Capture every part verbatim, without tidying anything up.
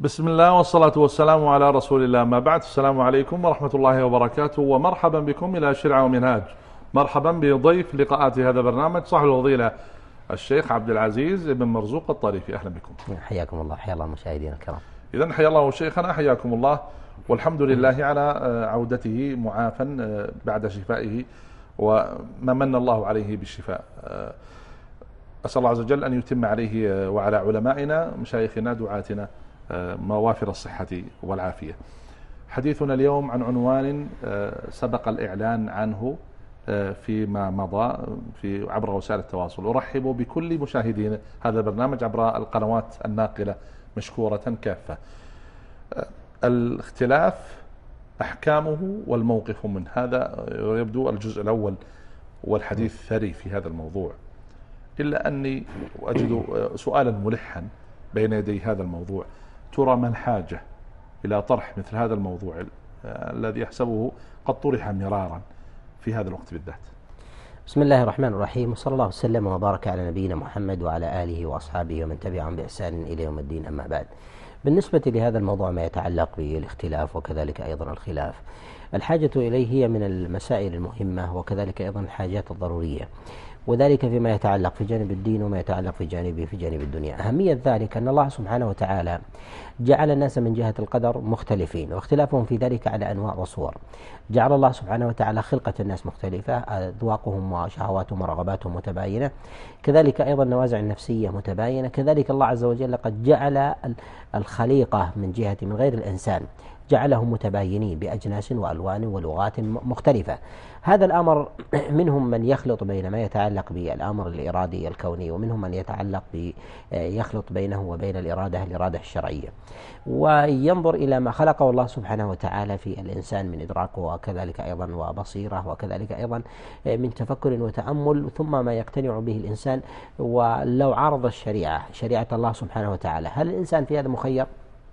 بسم الله والصلاة والسلام على رسول الله، ما بعد. السلام عليكم ورحمة الله وبركاته، ومرحبا بكم إلى شرعة ومنهاج. مرحبا بضيف لقاءات هذا البرنامج صاحب الفضيلة الشيخ عبد العزيز بن مرزوق الطريفي. أهلا بكم. حياكم الله. حيا الله مشاهدينا الكرام. إذن حيا الله شيخنا، حياكم الله، والحمد لله على عودته معافا بعد شفائه وما من الله عليه بالشفاء. أسأل الله عز وجل أن يتم عليه وعلى علمائنا مشايخنا دعاتنا موافر الصحة والعافية. حديثنا اليوم عن عنوان سبق الإعلان عنه فيما مضى في عبر وسائل التواصل. أرحب بكل مشاهدين هذا البرنامج عبر القنوات الناقلة مشكورة كافة. الاختلاف أحكامه والموقف منه، هذا يبدو الجزء الأول والحديث ثري في هذا الموضوع، إلا أني أجد سؤالا ملحا بين يدي هذا الموضوع. ترى ما الحاجة إلى طرح مثل هذا الموضوع الذي يحسبه قد طرح مرارا في هذا الوقت بالذات؟ بسم الله الرحمن الرحيم، وصلى الله وسلم وبارك على نبينا محمد وعلى آله وأصحابه ومن تبعهم بإحسان إلى يوم الدين، أما بعد. بالنسبة لهذا الموضوع ما يتعلق بالاختلاف وكذلك أيضا الخلاف، الحاجة إليه هي من المسائل المهمة وكذلك أيضا الحاجات الضرورية، وذلك فيما يتعلق في جانب الدين وما يتعلق في جانب في جانب الدنيا. أهمية ذلك أن الله سبحانه وتعالى جعل الناس من جهة القدر مختلفين، واختلافهم في ذلك على أنواع وصور. جعل الله سبحانه وتعالى خلقة الناس مختلفة، أذواقهم وشهواتهم ورغباتهم متباينة، كذلك أيضا النوازع النفسية متباينة. كذلك الله عز وجل قد جعل الخليقة من جهة من غير الإنسان جعلهم متباينين بأجناس وألوان ولغات مختلفة. هذا الأمر منهم من يخلط بين ما يتعلق بالأمر الإرادي الكوني، ومنهم من يتعلق يخلط بينه وبين الإرادة الإرادة الشرعية، وينظر إلى ما خلقه الله سبحانه وتعالى في الإنسان من إدراك وكذلك أيضا وبصيرة وكذلك أيضا من تفكر وتأمل، ثم ما يقتنع به الإنسان. ولو عارض الشريعة شريعة الله سبحانه وتعالى، هل الإنسان في هذا مخير؟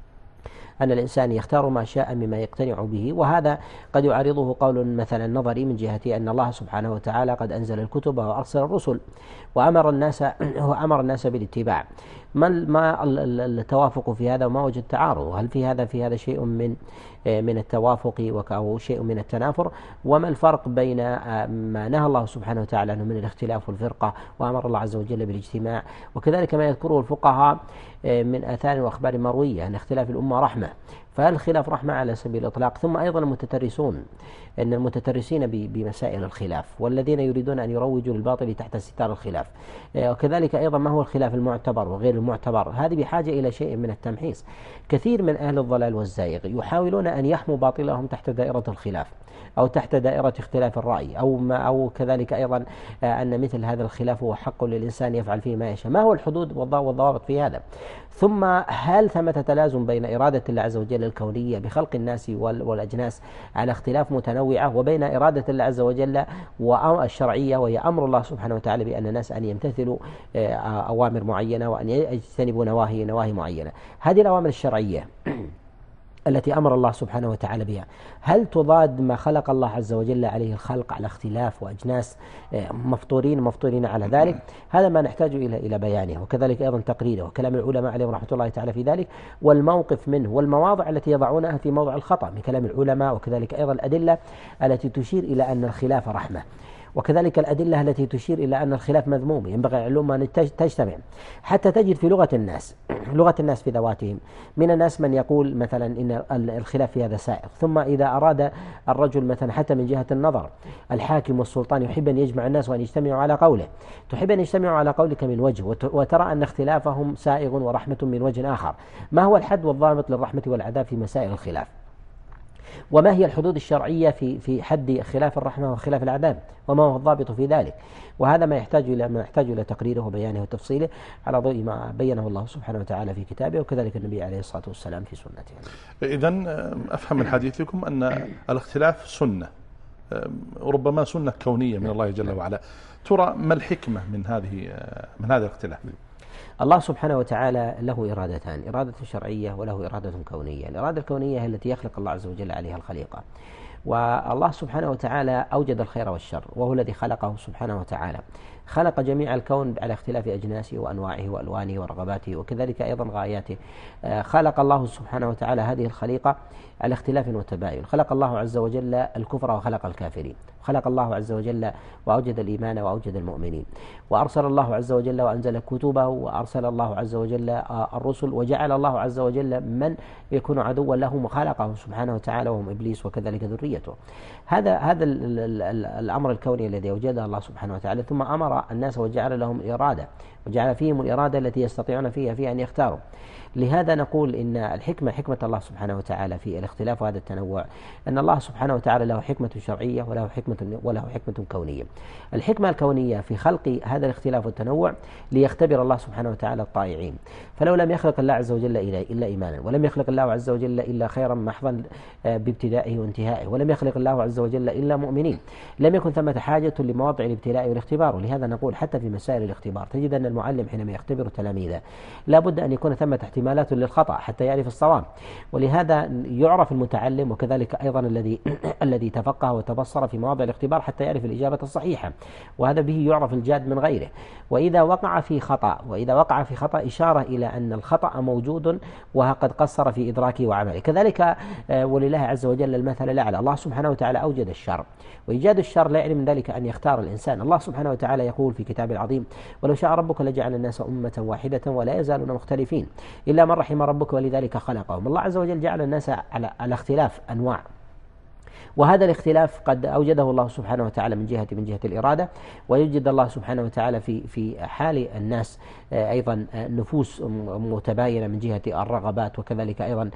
أن الإنسان يختار ما شاء مما يقتنع به، وهذا قد يعارضه قول مثلا نظري من جهة أن الله سبحانه وتعالى قد أنزل الكتب وأرسل الرسل وأمر الناس وأمر الناس بالاتباع. ما ما التوافق في هذا وما وجد تعارض؟ هل في هذا في هذا شيء من من التوافق أو شيء من التنافر؟ وما الفرق بين ما نهى الله سبحانه وتعالى عنه من الاختلاف والفرقة وأمر الله عز وجل بالاجتماع، وكذلك ما يذكره الفقهاء من آثار وأخبار مروية أن اختلاف الأمة رحمة؟ فهل الخلاف رحمة على سبيل الإطلاق؟ ثم أيضا المتترسون، أن المتترسين بمسائل الخلاف والذين يريدون أن يروجوا للباطل تحت ستار الخلاف، وكذلك أيضا ما هو الخلاف المعتبر وغير المعتبر، هذه بحاجة إلى شيء من التمحيص. كثير من أهل الضلال والزائغ يحاولون أن يحموا باطلهم تحت دائرة الخلاف أو تحت دائرة اختلاف الرأي، أو ما أو كذلك أيضا أن مثل هذا الخلاف هو حق للإنسان يفعل فيه ما يشاء. ما هو الحدود والضوابط في هذا؟ ثم هل ثمة تلازم بين إرادة الله عز وجل الكونية بخلق الناس والأجناس على اختلاف متنوعة وبين إرادة الله عز وجل والشرعية، وهي أمر الله سبحانه وتعالى بأن الناس أن يمتثلوا أوامر معينة وأن يجتنبوا نواهي نواهي معينة؟ هذه الأوامر الشرعية التي أمر الله سبحانه وتعالى بها، هل تضاد ما خلق الله عز وجل عليه الخلق على اختلاف وأجناس مفطورين مفطورين على ذلك؟ هذا ما نحتاج إلى إلى بيانه، وكذلك أيضا تقريره وكلام العلماء عليهم رحمة الله تعالى في ذلك، والموقف منه والمواضع التي يضعونها في موضع الخطأ من كلام العلماء، وكذلك أيضا الأدلة التي تشير إلى أن الخلاف رحمة، وكذلك الأدلة التي تشير إلى أن الخلاف مذموم. ينبغي العلوم أن تجتمع حتى تجد في لغة الناس لغة الناس في ذواتهم من الناس من يقول مثلا إن الخلاف في هذا سائغ، ثم إذا أراد الرجل مثلا حتى من جهة النظر الحاكم والسلطان يحب أن يجمع الناس وأن يجتمعوا على قوله، تحب أن يجتمعوا على قولك من وجه، وترى أن اختلافهم سائغ ورحمة من وجه آخر. ما هو الحد والضابط للرحمة والعذاب في مسائل الخلاف؟ وما هي الحدود الشرعية في في حد خلاف الرحمة وخلاف العذاب؟ وما هو الضابط في ذلك؟ وهذا ما يحتاج إلى ما يحتاج إلى تقريره وبيانه وتفصيله على ضوء ما بينه الله سبحانه وتعالى في كتابه، وكذلك النبي عليه الصلاة والسلام في سنته. إذن أفهم من حديثكم أن الاختلاف سنة، وربما سنة كونية من الله جل وعلا. ترى ما الحكمة من هذه من هذا الاختلاف؟ الله سبحانه وتعالى له إرادتان، إرادة شرعية وله إرادة كونية. الإرادة الكونية هي التي يخلق الله عز وجل عليها الخليقة، والله سبحانه وتعالى أوجد الخير والشر، وهو الذي خلقه سبحانه وتعالى، خلق جميع الكون على اختلاف أجناسه وأنواعه وألوانه ورغباته وكذلك أيضا غاياته. خلق الله سبحانه وتعالى هذه الخليقة على اختلاف وتباين. خلق الله عز وجل الكفر وخلق الكافرين، خلق الله عز وجل وأوجد الإيمان وأوجد المؤمنين، وأرسل الله عز وجل وأنزل كتبه، وأرسل الله عز وجل الرسل، وجعل الله عز وجل من يكون عدوا لهم وخلقه سبحانه وتعالى وهم إبليس وكذلك ذريته. هذا هذا الأمر الكوني الذي أوجده الله سبحانه وتعالى. ثم أمر الناس وجعل لهم إرادة، وجعل فيهم الإرادة التي يستطيعون فيها فيها أن يختاروا. لهذا نقول إن الحكمة حكمة الله سبحانه وتعالى في الاختلاف وهذا التنوع، أن الله سبحانه وتعالى له حكمة شرعية وله حكمة وله حكمة كونية. الحكمة الكونية في خلق هذا الاختلاف والتنوع ليختبر الله سبحانه وتعالى الطائعين. فلو لم يخلق الله عز وجل إلا إيمانا، ولم يخلق الله عز وجل إلا خيرا محضا بابتدائه وانتهائه، ولم يخلق الله عز وجل إلا مؤمنين، لم يكن ثمة حاجة لمواضع الابتلاء والاختبار. ولهذا نقول حتى في مسائل الاختبار تجد أن المعلم حينما يختبر تلاميذه لا بد أن يكون ثمة احتمالات للخطأ حتى يعرف الصواب. ولهذا يعرف المتعلم وكذلك أيضا الذي الذي تفقه وتبصر في مواضع الاختبار حتى يعرف الإجابة الصحيحة، وهذا به يعرف الجاد من غيره. وإذا وقع في خطأ وإذا وقع في خطأ إشارة إلى أن الخطأ موجود وقد قصر في إدراكه وعمله. كذلك ولله عز وجل المثل الأعلى. الله سبحانه وتعالى أوجد الشر، وإيجاد الشر لا يعني من ذلك أن يختار الإنسان. الله سبحانه وتعالى يقول في كتابه العظيم: ولو شاء ربك لجعل الناس أمة واحدة ولا يزالون مختلفين إلا من رحم ربك ولذلك خلقهم. الله عز وجل جعل الناس على, على اختلاف أنواع، وهذا الاختلاف قد أوجده الله سبحانه وتعالى من جهة من جهة الإرادة، ويوجد الله سبحانه وتعالى في في حال الناس أيضا نفوس متباينة من جهة الرغبات وكذلك أيضا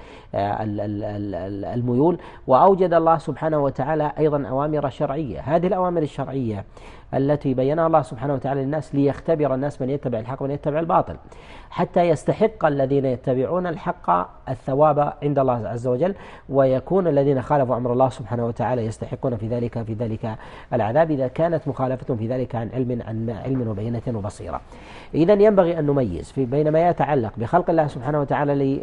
الميول. وأوجد الله سبحانه وتعالى أيضا أوامر شرعية. هذه الأوامر الشرعية التي بينها الله سبحانه وتعالى للناس ليختبر الناس من يتبع الحق ومن يتبع الباطل، حتى يستحق الذين يتبعون الحق الثواب عند الله عز وجل، ويكون الذين خالفوا أمر الله سبحانه وتعالى يستحقون في ذلك في ذلك العذاب إذا كانت مخالفتهم في ذلك عن علم عن علم وبينة وبصيرة. إذا ينبغي أن نميز في بين ما يتعلق بخلق الله سبحانه وتعالى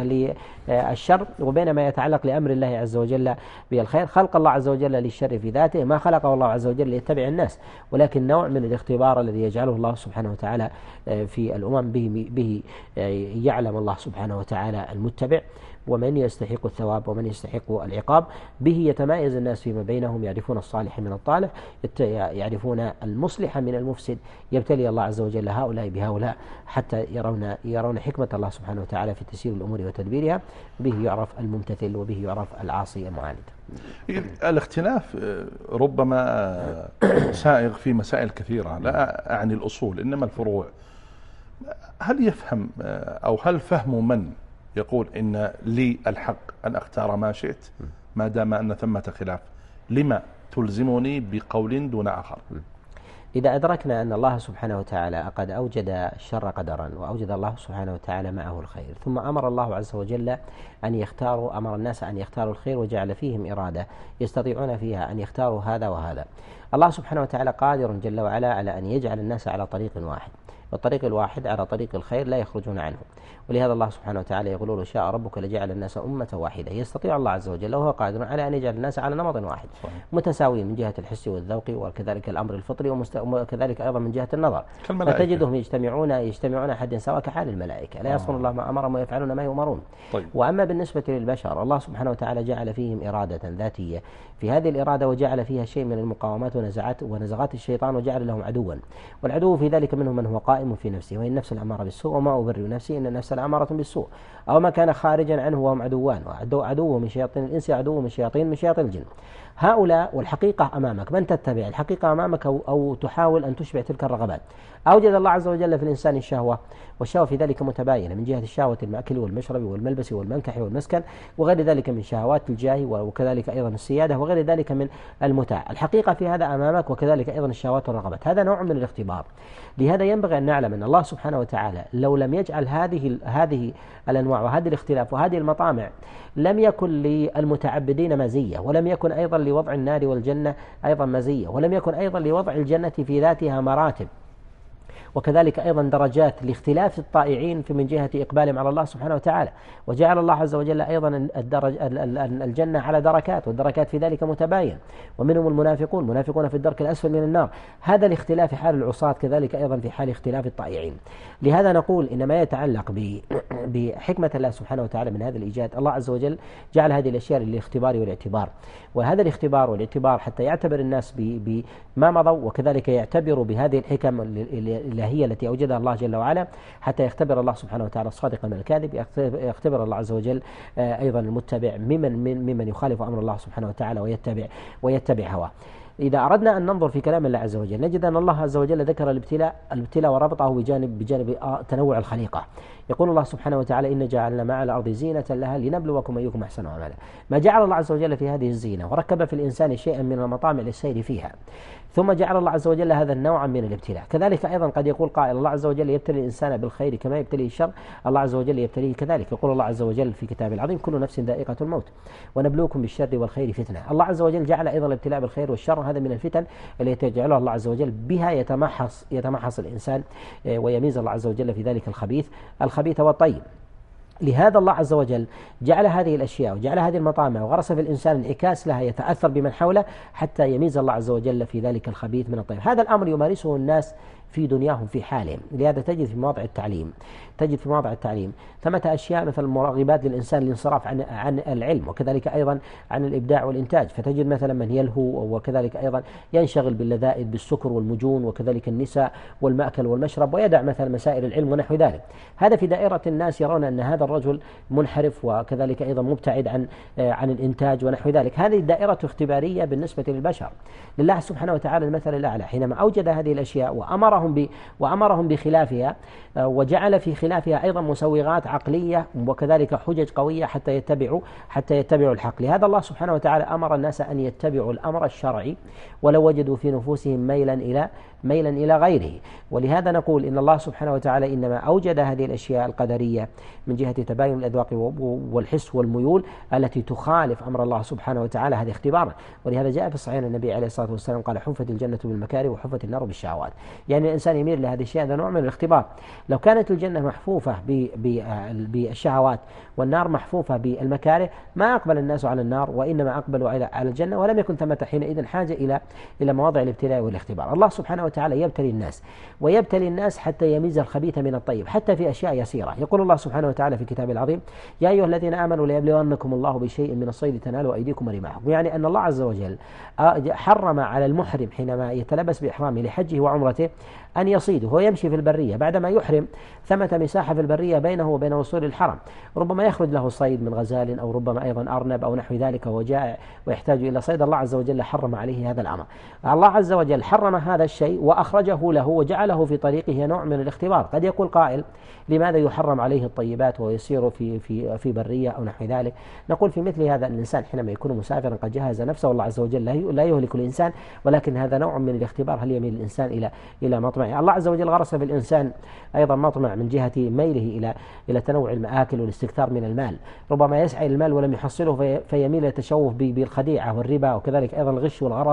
للشر وبين ما يتعلق لأمر الله عز وجل بالخير. خلق الله عز وجل للشر في ذاته، ما خلقه الله عز وجل ليتبع الناس، ولكن نوع من الاختبار الذي يجعله الله سبحانه وتعالى في الأمم به, به يعلم الله سبحانه وتعالى المتبع ومن يستحق الثواب ومن يستحق العقاب. به يتمايز الناس فيما بينهم، يعرفون الصالح من الطالح، يعرفون المصلح من المفسد. يبتلي الله عز وجل هؤلاء بهؤلاء حتى يرون يرون حكمة الله سبحانه وتعالى في تسيير الأمور وتدبيرها. به يعرف الممتثل وبه يعرف العاصي المعاند. الاختلاف ربما سائغ في مسائل كثيرة، لا أعني الأصول إنما الفروع. هل يفهم أو هل فهم من يقول إن لي الحق أن أختار ما شئت ما دام أن ثمة خلاف، لما تلزمني بقول دون آخر؟ إذا أدركنا أن الله سبحانه وتعالى قد أوجد الشر قدرا وأوجد الله سبحانه وتعالى معه الخير، ثم أمر الله عز وجل أن يختاروا أمر الناس أن يختاروا الخير وجعل فيهم إرادة يستطيعون فيها أن يختاروا هذا وهذا. الله سبحانه وتعالى قادر جل وعلا على أن يجعل الناس على طريق واحد، والطريق الواحد على طريق الخير لا يخرجون عنه. ولهذا الله سبحانه وتعالى يقول: لو شاء ربك لجعل الناس أمة واحدة. يستطيع الله عز وجل وهو قادر على أن يجعل الناس على نمط واحد متساوي من جهة الحس والذوق وكذلك الأمر الفطري وكذلك أيضا من جهة النظر. فتجدهم يجتمعون يجتمعون حد سواء كحال الملائكة، لا يعصون الله ما أمرهم ويفعلون ما يؤمرون. طيب. وأما بالنسبة للبشر، الله سبحانه وتعالى جعل فيهم إرادة ذاتية، في هذه الإرادة وجعل فيها شيء من المقاومات ونزعات ونزغات الشيطان وجعل لهم عدوا، والعدو في ذلك منهم من هو قائم في نفسه وإن النفس الأمارة بالسوء وما أبرئ نفسي إن النفس الأمارة بالسوء، أو ما كان خارجا عنه وهم عدوان، وعدو عدو من شياطين الإنس عدو من شياطين من شياطين الجن. هؤلاء والحقيقة أمامك، من تتبع الحقيقة أمامك أو, أو تحاول أن تشبع تلك الرغبات. أوجد الله عز وجل في الإنسان الشهوة، والشهوة في ذلك متباينة من جهة الشهوة المأكل والمشرب والملبس والمنكح والمسكن وغير ذلك من شهوات الجاه، وكذلك أيضا السيادة وغير ذلك من المتاع. الحقيقة في هذا أمامك، وكذلك أيضا الشهوات والرغبات. هذا نوع من الاختبار. لهذا ينبغي أن نعلم أن الله سبحانه وتعالى لو لم يجعل هذه هذه الأنواع وهذه الاختلاف وهذه المطامع لم يكن للمتعبدين مزية، ولم يكن أيضا لوضع النار والجنة أيضا مزية، ولم يكن أيضا لوضع الجنة في ذاتها مراتب. وكذلك أيضا درجات لاختلاف الطائعين في من جهة إقبالهم على الله سبحانه وتعالى. وجعل الله عز وجل أيضا الدرج الجنة على دركات، والدركات في ذلك متباين، ومنهم المنافقون، منافقون في الدرك الأسفل من النار. هذا لاختلاف حال العصاة، كذلك أيضا في حال اختلاف الطائعين. لهذا نقول إن ما يتعلق بحكمة الله سبحانه وتعالى من هذا الإيجاد، الله عز وجل جعل هذه الأشياء للاختبار والاعتبار، وهذا الاختبار والاعتبار حتى يعتبر الناس بما مضوا، وكذلك يعتبروا بهذه الحكم الإلهية التي أوجدها الله جل وعلا، حتى يختبر الله سبحانه وتعالى الصادق من الكاذب، يختبر الله عز وجل أيضا المتبع ممن ممن يخالف أمر الله سبحانه وتعالى ويتبع ويتبع هواه. إذا أردنا أن ننظر في كلام الله عز وجل نجد أن الله عز وجل ذكر الابتلاء الابتلاء وربطه بجانب بجانب تنوع الخليقة. يقول الله سبحانه وتعالى: إن جعلنا مع الأرض زينة لها لنبلوكم أيكم أحسن عملا. ما جعل الله عز وجل في هذه الزينة وركب في الإنسان شيئا من المطامع للسير فيها، ثم جعل الله عز وجل هذا النوع من الابتلاء. كذلك أيضا قد يقول قائل: الله عز وجل يبتلي الإنسان بالخير كما يبتليه الشر، الله عز وجل يبتليه كذلك. يقول الله عز وجل في كتابه العظيم: كل نفس ذائقة الموت ونبلوكم بالشر والخير فتنة. الله عز وجل جعل أيضا الابتلاء بالخير والشر هذا من الفتن التي يجعلها الله عز وجل بها يتمحص يتمحص الإنسان ويميز الله عز وجل في ذلك الخبيث الخبيث والطيب. لهذا الله عز وجل جعل هذه الأشياء وجعل هذه المطامع وغرس في الإنسان انعكاس لها يتأثر بمن حوله حتى يميز الله عز وجل في ذلك الخبيث من الطيب. هذا الأمر يمارسه الناس في دنياهم في حالهم. لهذا تجد في مواضع التعليم تجد في مواضع التعليم ثمة أشياء مثل المراغبات للإنسان الانصراف عن عن العلم، وكذلك أيضا عن الإبداع والإنتاج. فتجد مثلا من يلهو وكذلك أيضا ينشغل باللذائذ بالسكر والمجون وكذلك النساء والمأكل والمشرب، ويدع مثلا مسائل العلم ونحو ذلك. هذا في دائرة الناس يرون أن هذا الرجل منحرف وكذلك أيضا مبتعد عن عن الإنتاج ونحو ذلك. هذه الدائرة اختبارية بالنسبة للبشر. لله سبحانه وتعالى المثل الأعلى حينما أوجد هذه الأشياء وأمرهم ب وأمرهم بخلافها، وجعل في خلافها أيضا مسوغات عقلية وكذلك حجج قوية حتى يتبعوا حتى يتبعوا الحق. لهذا الله سبحانه وتعالى أمر الناس أن يتبعوا الأمر الشرعي ولو وجدوا في نفوسهم ميلا إلى ميلا إلى غيره. ولهذا نقول إن الله سبحانه وتعالى إنما أوجد هذه الأشياء القدرية من جهة تباين الأذواق والحس والميول التي تخالف أمر الله سبحانه وتعالى، هذه اختبارا. ولهذا جاء في الصحيح النبي عليه الصلاة والسلام قال: حفت الجنة بالمكاره وحفت النار بالشهوات. يعني الإنسان يميل لهذه الشيء، هذا نوع من الاختبار. لو كانت الجنة محفوفة بالشهوات والنار محفوفة بالمكاره ما أقبل الناس على النار، وإنما أقبلوا على الجنة، ولم يكن ثمة حينئذ حاجة إلى إلى مواضع الابتلاء والاختبار. الله سبحانه وتعالى يبتلي الناس ويبتلي الناس حتى يميز الخبيث من الطيب، حتى في أشياء يسيرة. يقول الله سبحانه وتعالى في كتابه العظيم: يا أيها الذين آمنوا ليبلونكم الله بشيء من الصيد تنالوا أيديكم ورماحكم. يعني أن الله عز وجل حرم على المحرم حينما يتلبس بإحرامه لحجه وعمرته أن يصيد وهو يمشي في البرية. بعدما يحرم ثمة مساحة في البرية بينه وبين وصول الحرم، ربما يخرج له صيد من غزال أو ربما أيضا أرنب أو نحو ذلك وهو جائع ويحتاج إلى صيد. الله عز وجل حرم عليه هذا الأمر. الله عز وجل حرم هذا الشيء وأخرجه له وجعله في طريقه نوع من الاختبار. قد يقول قائل: لماذا يحرم عليه الطيبات ويسير في في في برية أو نحو ذلك؟ نقول في مثل هذا الإنسان حينما يكون مسافرا قد جهز نفسه، والله عز وجل لا يهلك الإنسان، ولكن هذا نوع من الاختبار هل يميل الإنسان إلى إلى مطمع. الله عز وجل غرس في الإنسان أيضا مطمع من جهة ميله إلى إلى تنوع المآكل والاستكثار من المال. ربما يسعى المال ولم يحصله في فيميل التشوف بالخديعة والربا، وكذلك أيضا الغش والغرر،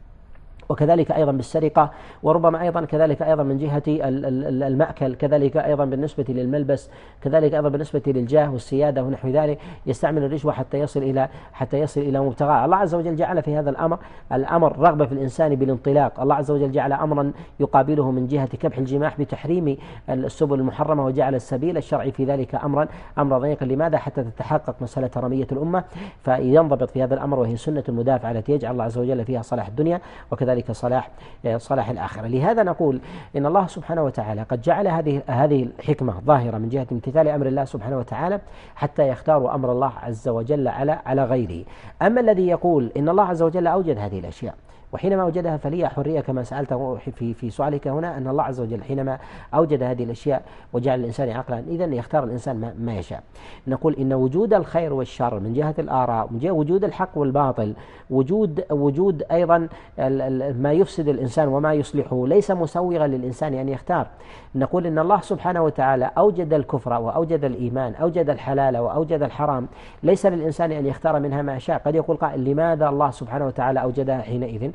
وكذلك أيضا بالسرقة، وربما أيضا كذلك أيضا من جهة المأكل، كذلك أيضا بالنسبة للملبس، كذلك أيضا بالنسبة للجاه والسيادة ونحو ذلك يستعمل الرشوة حتى يصل إلى حتى يصل إلى مبتغاه. الله عز وجل جعل في هذا الأمر الأمر رغبة في الإنسان بالانطلاق. الله عز وجل جعل أمرا يقابله من جهة كبح الجماح بتحريم السبل المحرمة، وجعل السبيل الشرعي في ذلك أمرا أمر ضيقا. لماذا؟ حتى تتحقق مسألة رمية الأمة، فينضبط في هذا الأمر، وهي سنة المدافعة التي يجعل الله عز وجل فيها صلاح الدنيا وكذلك صلاح صلاح الآخرة. لهذا نقول إن الله سبحانه وتعالى قد جعل هذه هذه الحكمة ظاهرة من جهة امتثال أمر الله سبحانه وتعالى حتى يختاروا أمر الله عز وجل على على غيره. أما الذي يقول إن الله عز وجل أوجد هذه الأشياء وحينما أوجدها فلي حرية كما سألت في في سؤالك هنا، أن الله عز وجل حينما أوجد هذه الأشياء وجعل الإنسان عقلا إذن يختار الإنسان ما, ما يشاء. نقول إن وجود الخير والشر من جهة الآراء، من جهة وجود الحق والباطل، وجود وجود أيضا ما يفسد الإنسان وما يصلحه ليس مسوغا للإنسان أن يختار. نقول إن الله سبحانه وتعالى أوجد الكفر وأوجد الإيمان، أوجد الحلال وأوجد الحرام، ليس للإنسان أن يختار منها ما شاء. قد يقول قائل: لماذا الله سبحانه وتعالى أوجدها حينئذ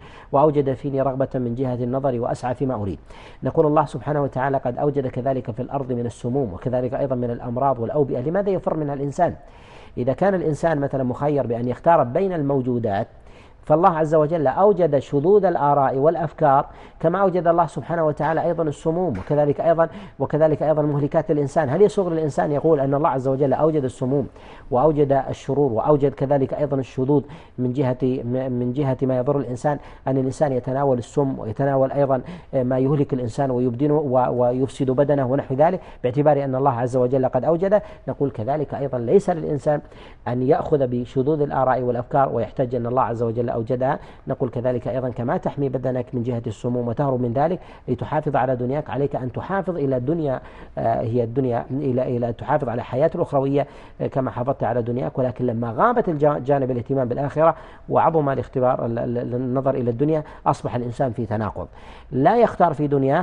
وأوجد فيني رغبة من جهة النظر وأسعى فيما أريد. نقول الله سبحانه وتعالى قد أوجد كذلك في الأرض من السموم وكذلك أيضا من الأمراض والأوبئة. لماذا يفر منها الإنسان؟ إذا كان الإنسان مثلا مخير بأن يختار بين الموجودات، فالله عز وجل أوجد شذوذ الآراء والأفكار كما أوجد الله سبحانه وتعالى أيضا السموم وكذلك أيضا وكذلك أيضا مهلكات للإنسان. هل يصغر الإنسان يقول أن الله عز وجل أوجد السموم وأوجد الشرور وأوجد كذلك أيضا الشذوذ من جهة من جهة ما يضر الإنسان، أن الإنسان يتناول السم ويتناول أيضا ما يهلك الإنسان ويبدنه ويفسد بدنه ونحو ذلك، باعتبار أن الله عز وجل قد أوجده؟ نقول كذلك أيضا ليس للإنسان أن يأخذ بشذوذ الآراء والأفكار ويحتج أن الله عز وجل أوجدها. نقول كذلك أيضا كما تحمي بدنك من جهة السموم وتهرب من ذلك لتحافظ على دنياك، عليك أن تحافظ إلى الدنيا، آه هي الدنيا إلى إلى تحافظ على حياة الأخروية آه كما حافظت على دنياك. ولكن لما غابت الجانب الاهتمام بالآخرة وعظم الاختبار النظر إلى الدنيا، أصبح الإنسان في تناقض، لا يختار في دنياه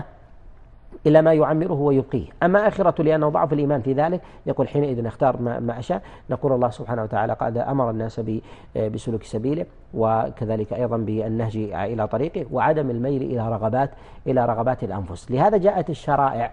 إلا ما يعمره ويبقيه، أما آخرته لأنه ضعف الإيمان في ذلك يقول حينئذ اختار ما, ما أشاء. نقول الله سبحانه وتعالى قد أمر الناس بسلوك سبيله وكذلك أيضا بالنهج إلى طريقه وعدم الميل إلى رغبات إلى رغبات الأنفس. لهذا جاءت الشرائع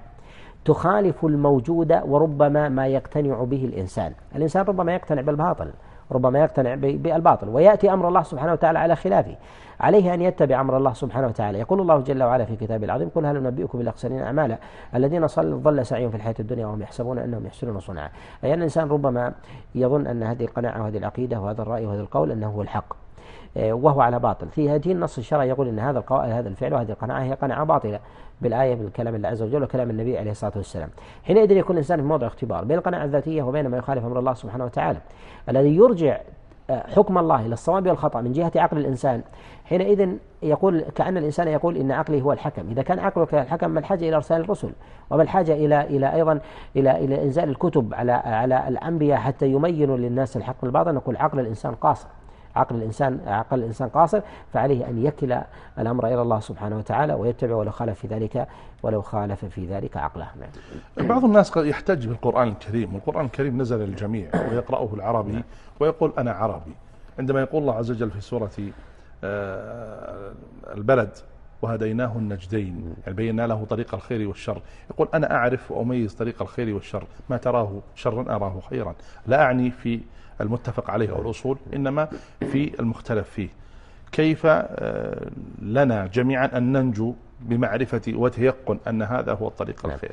تخالف الموجود وربما ما يقتنع به الإنسان. الإنسان ربما يقتنع بالباطل، ربما يقتنع بالباطل، ويأتي أمر الله سبحانه وتعالى على خلافه. عليه أن يتبع أمر الله سبحانه وتعالى. يقول الله جل وعلا في كتابه العظيم: قل هل ننبئكم بالأخسرين أعمالا الذين ضل سعيهم في الحياة الدنيا وهم يحسبون أنهم يحسنون صنعا. أي أن الإنسان ربما يظن أن هذه القناعة وهذه العقيدة وهذا الرأي وهذا القول أنه هو الحق وهو على باطل. في هذه النص الشرعي يقول أن هذا هذا الفعل وهذه القناعة هي قناعة باطلة بالآية بالكلام الله عز وجل وكلام النبي عليه الصلاة والسلام. حينئذ يكون الإنسان في موضع اختبار بين القناعة الذاتية وبين ما يخالف أمر الله سبحانه وتعالى. الذي يرجع حكم الله إلى الصواب والخطأ من جهة عقل الإنسان، حينئذ يقول كأن الإنسان يقول إن عقلي هو الحكم. إذا كان عقلك الحكم، ما الحاجة إلى إرسال الرسل وما الحاجة إلى إلى أيضا إلى إلى إنزال الكتب على على الأنبياء حتى يمينوا للناس الحق والباطل؟ نقول عقل الإنسان قاصر، عقل الإنسان عقل الإنسان قاصر، فعليه أن يكل الأمر إلى الله سبحانه وتعالى ويتبع ولو خالف في ذلك ولو خالف في ذلك عقله. بعض الناس قد يحتج بالقرآن الكريم، والقرآن الكريم نزل للجميع ويقرأه العربي ويقول أنا عربي. عندما يقول الله عز وجل في سورة البلد: وهديناه النجدين، يعني بينا له طريق الخير والشر، يقول أنا أعرف وأميز طريق الخير والشر، ما تراه شرا أراه خيرا. لا أعني في المتفق عليه أو الأصول، إنما في المختلف فيه. كيف لنا جميعا أن ننجو بمعرفة وتيقن أن هذا هو الطريق الخير؟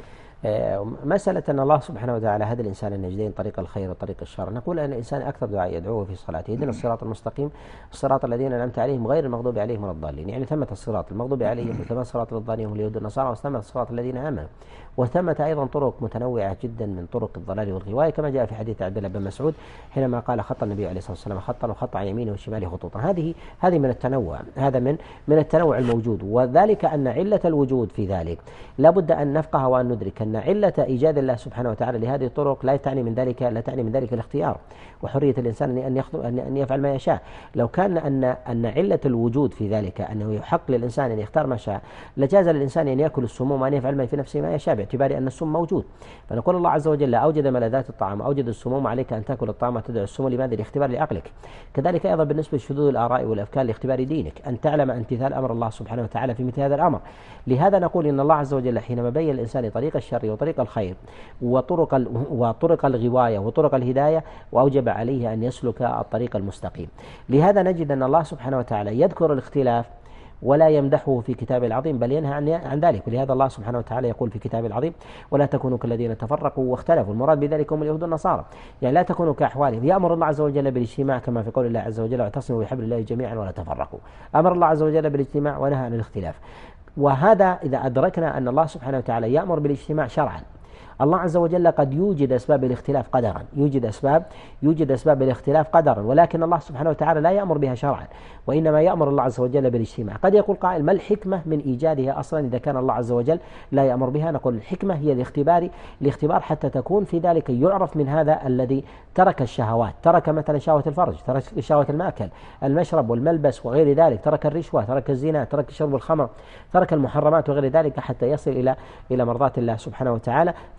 مسألة أن الله سبحانه وتعالى هدى الإنسان النجدين، طريق الخير وطريق الشر، نقول أن الإنسان أكثر دعاء يدعوه في صلاته: اهدنا الصراط المستقيم الصراط الذين أنعمت عليهم غير المغضوب عليهم ولا الضالين. يعني ثمة الصراط المغضوب عليهم وثمة الصراط الضالين هم اليهود والنصارى، وثمة الصراط الذين آمنوا. وثمة أيضا طرق متنوعة جدا من طرق الضلال والغواية، كما جاء في حديث عبد الله بن مسعود حينما قال: خط النبي عليه الصلاة والسلام خطا وخط عن يمينه وشماله خطوطا. هذه هذه من التنوع، هذا من من التنوع الموجود، وذلك أن علة الوجود في ذلك لا بد أن نفقه وأن ندرك أن علة إيجاد الله سبحانه وتعالى لهذه الطرق لا تعني من ذلك لا تعني من ذلك الاختيار وحرية الإنسان أن يخطو أن يفعل ما يشاء. لو كان أن أن علة الوجود في ذلك أنه يحق للإنسان أن يختار ما شاء، لجاز للإنسان أن يأكل السموم وأن يفعل ما في نفسه ما يشاء، باعتبار أن السم موجود. فنقول الله عز وجل أوجد ملذات الطعام، أوجد السموم، عليك أن تأكل الطعام وتدع السموم. لماذا؟ لاختبار لعقلك. كذلك أيضا بالنسبة لشذوذ الآراء والأفكار لاختبار دينك، أن تعلم امتثال أمر الله سبحانه وتعالى في مثل هذا الأمر. لهذا نقول إن الله عز وجل حينما بين الإنسان طريق الشر وطريق الخير وطرق وطرق الغواية وطرق الهداية، وأوجب عليه أن يسلك الطريق المستقيم. لهذا نجد أن الله سبحانه وتعالى يذكر الاختلاف ولا يمدحه في كتابه العظيم، بل ينهى عن عن ذلك. ولهذا الله سبحانه وتعالى يقول في كتابه العظيم: ولا تكونوا كالذين تفرقوا واختلفوا. المراد بذلك هم اليهود والنصارى، يعني لا تكونوا كأحوالهم. يأمر الله عز وجل بالاجتماع كما في قول الله عز وجل: واعتصموا بحبل الله جميعا ولا تفرقوا. أمر الله عز وجل بالاجتماع ونهى عن الاختلاف. وهذا إذا أدركنا أن الله سبحانه وتعالى يأمر بالاجتماع شرعا. الله عز وجل قد يوجد أسباب الاختلاف قدرا، يوجد أسباب يوجد أسباب الاختلاف قدرا، ولكن الله سبحانه وتعالى لا يأمر بها شرعا، وإنما يأمر الله عز وجل بالاجتماع. قد يقول قائل: ما الحكمة من إيجادها أصلا إذا كان الله عز وجل لا يأمر بها؟ نقول الحكمة هي الاختبار الاختبار حتى تكون في ذلك يعرف من هذا الذي ترك الشهوات، ترك مثلا شهوة الفرج، ترك شهوة المأكل المشرب والملبس وغير ذلك، ترك الرشوة، ترك الزنا، ترك شرب الخمر، ترك المحرمات وغير ذلك، حتى يصل إلى إلى مرضاة الله سبحانه وتعالى.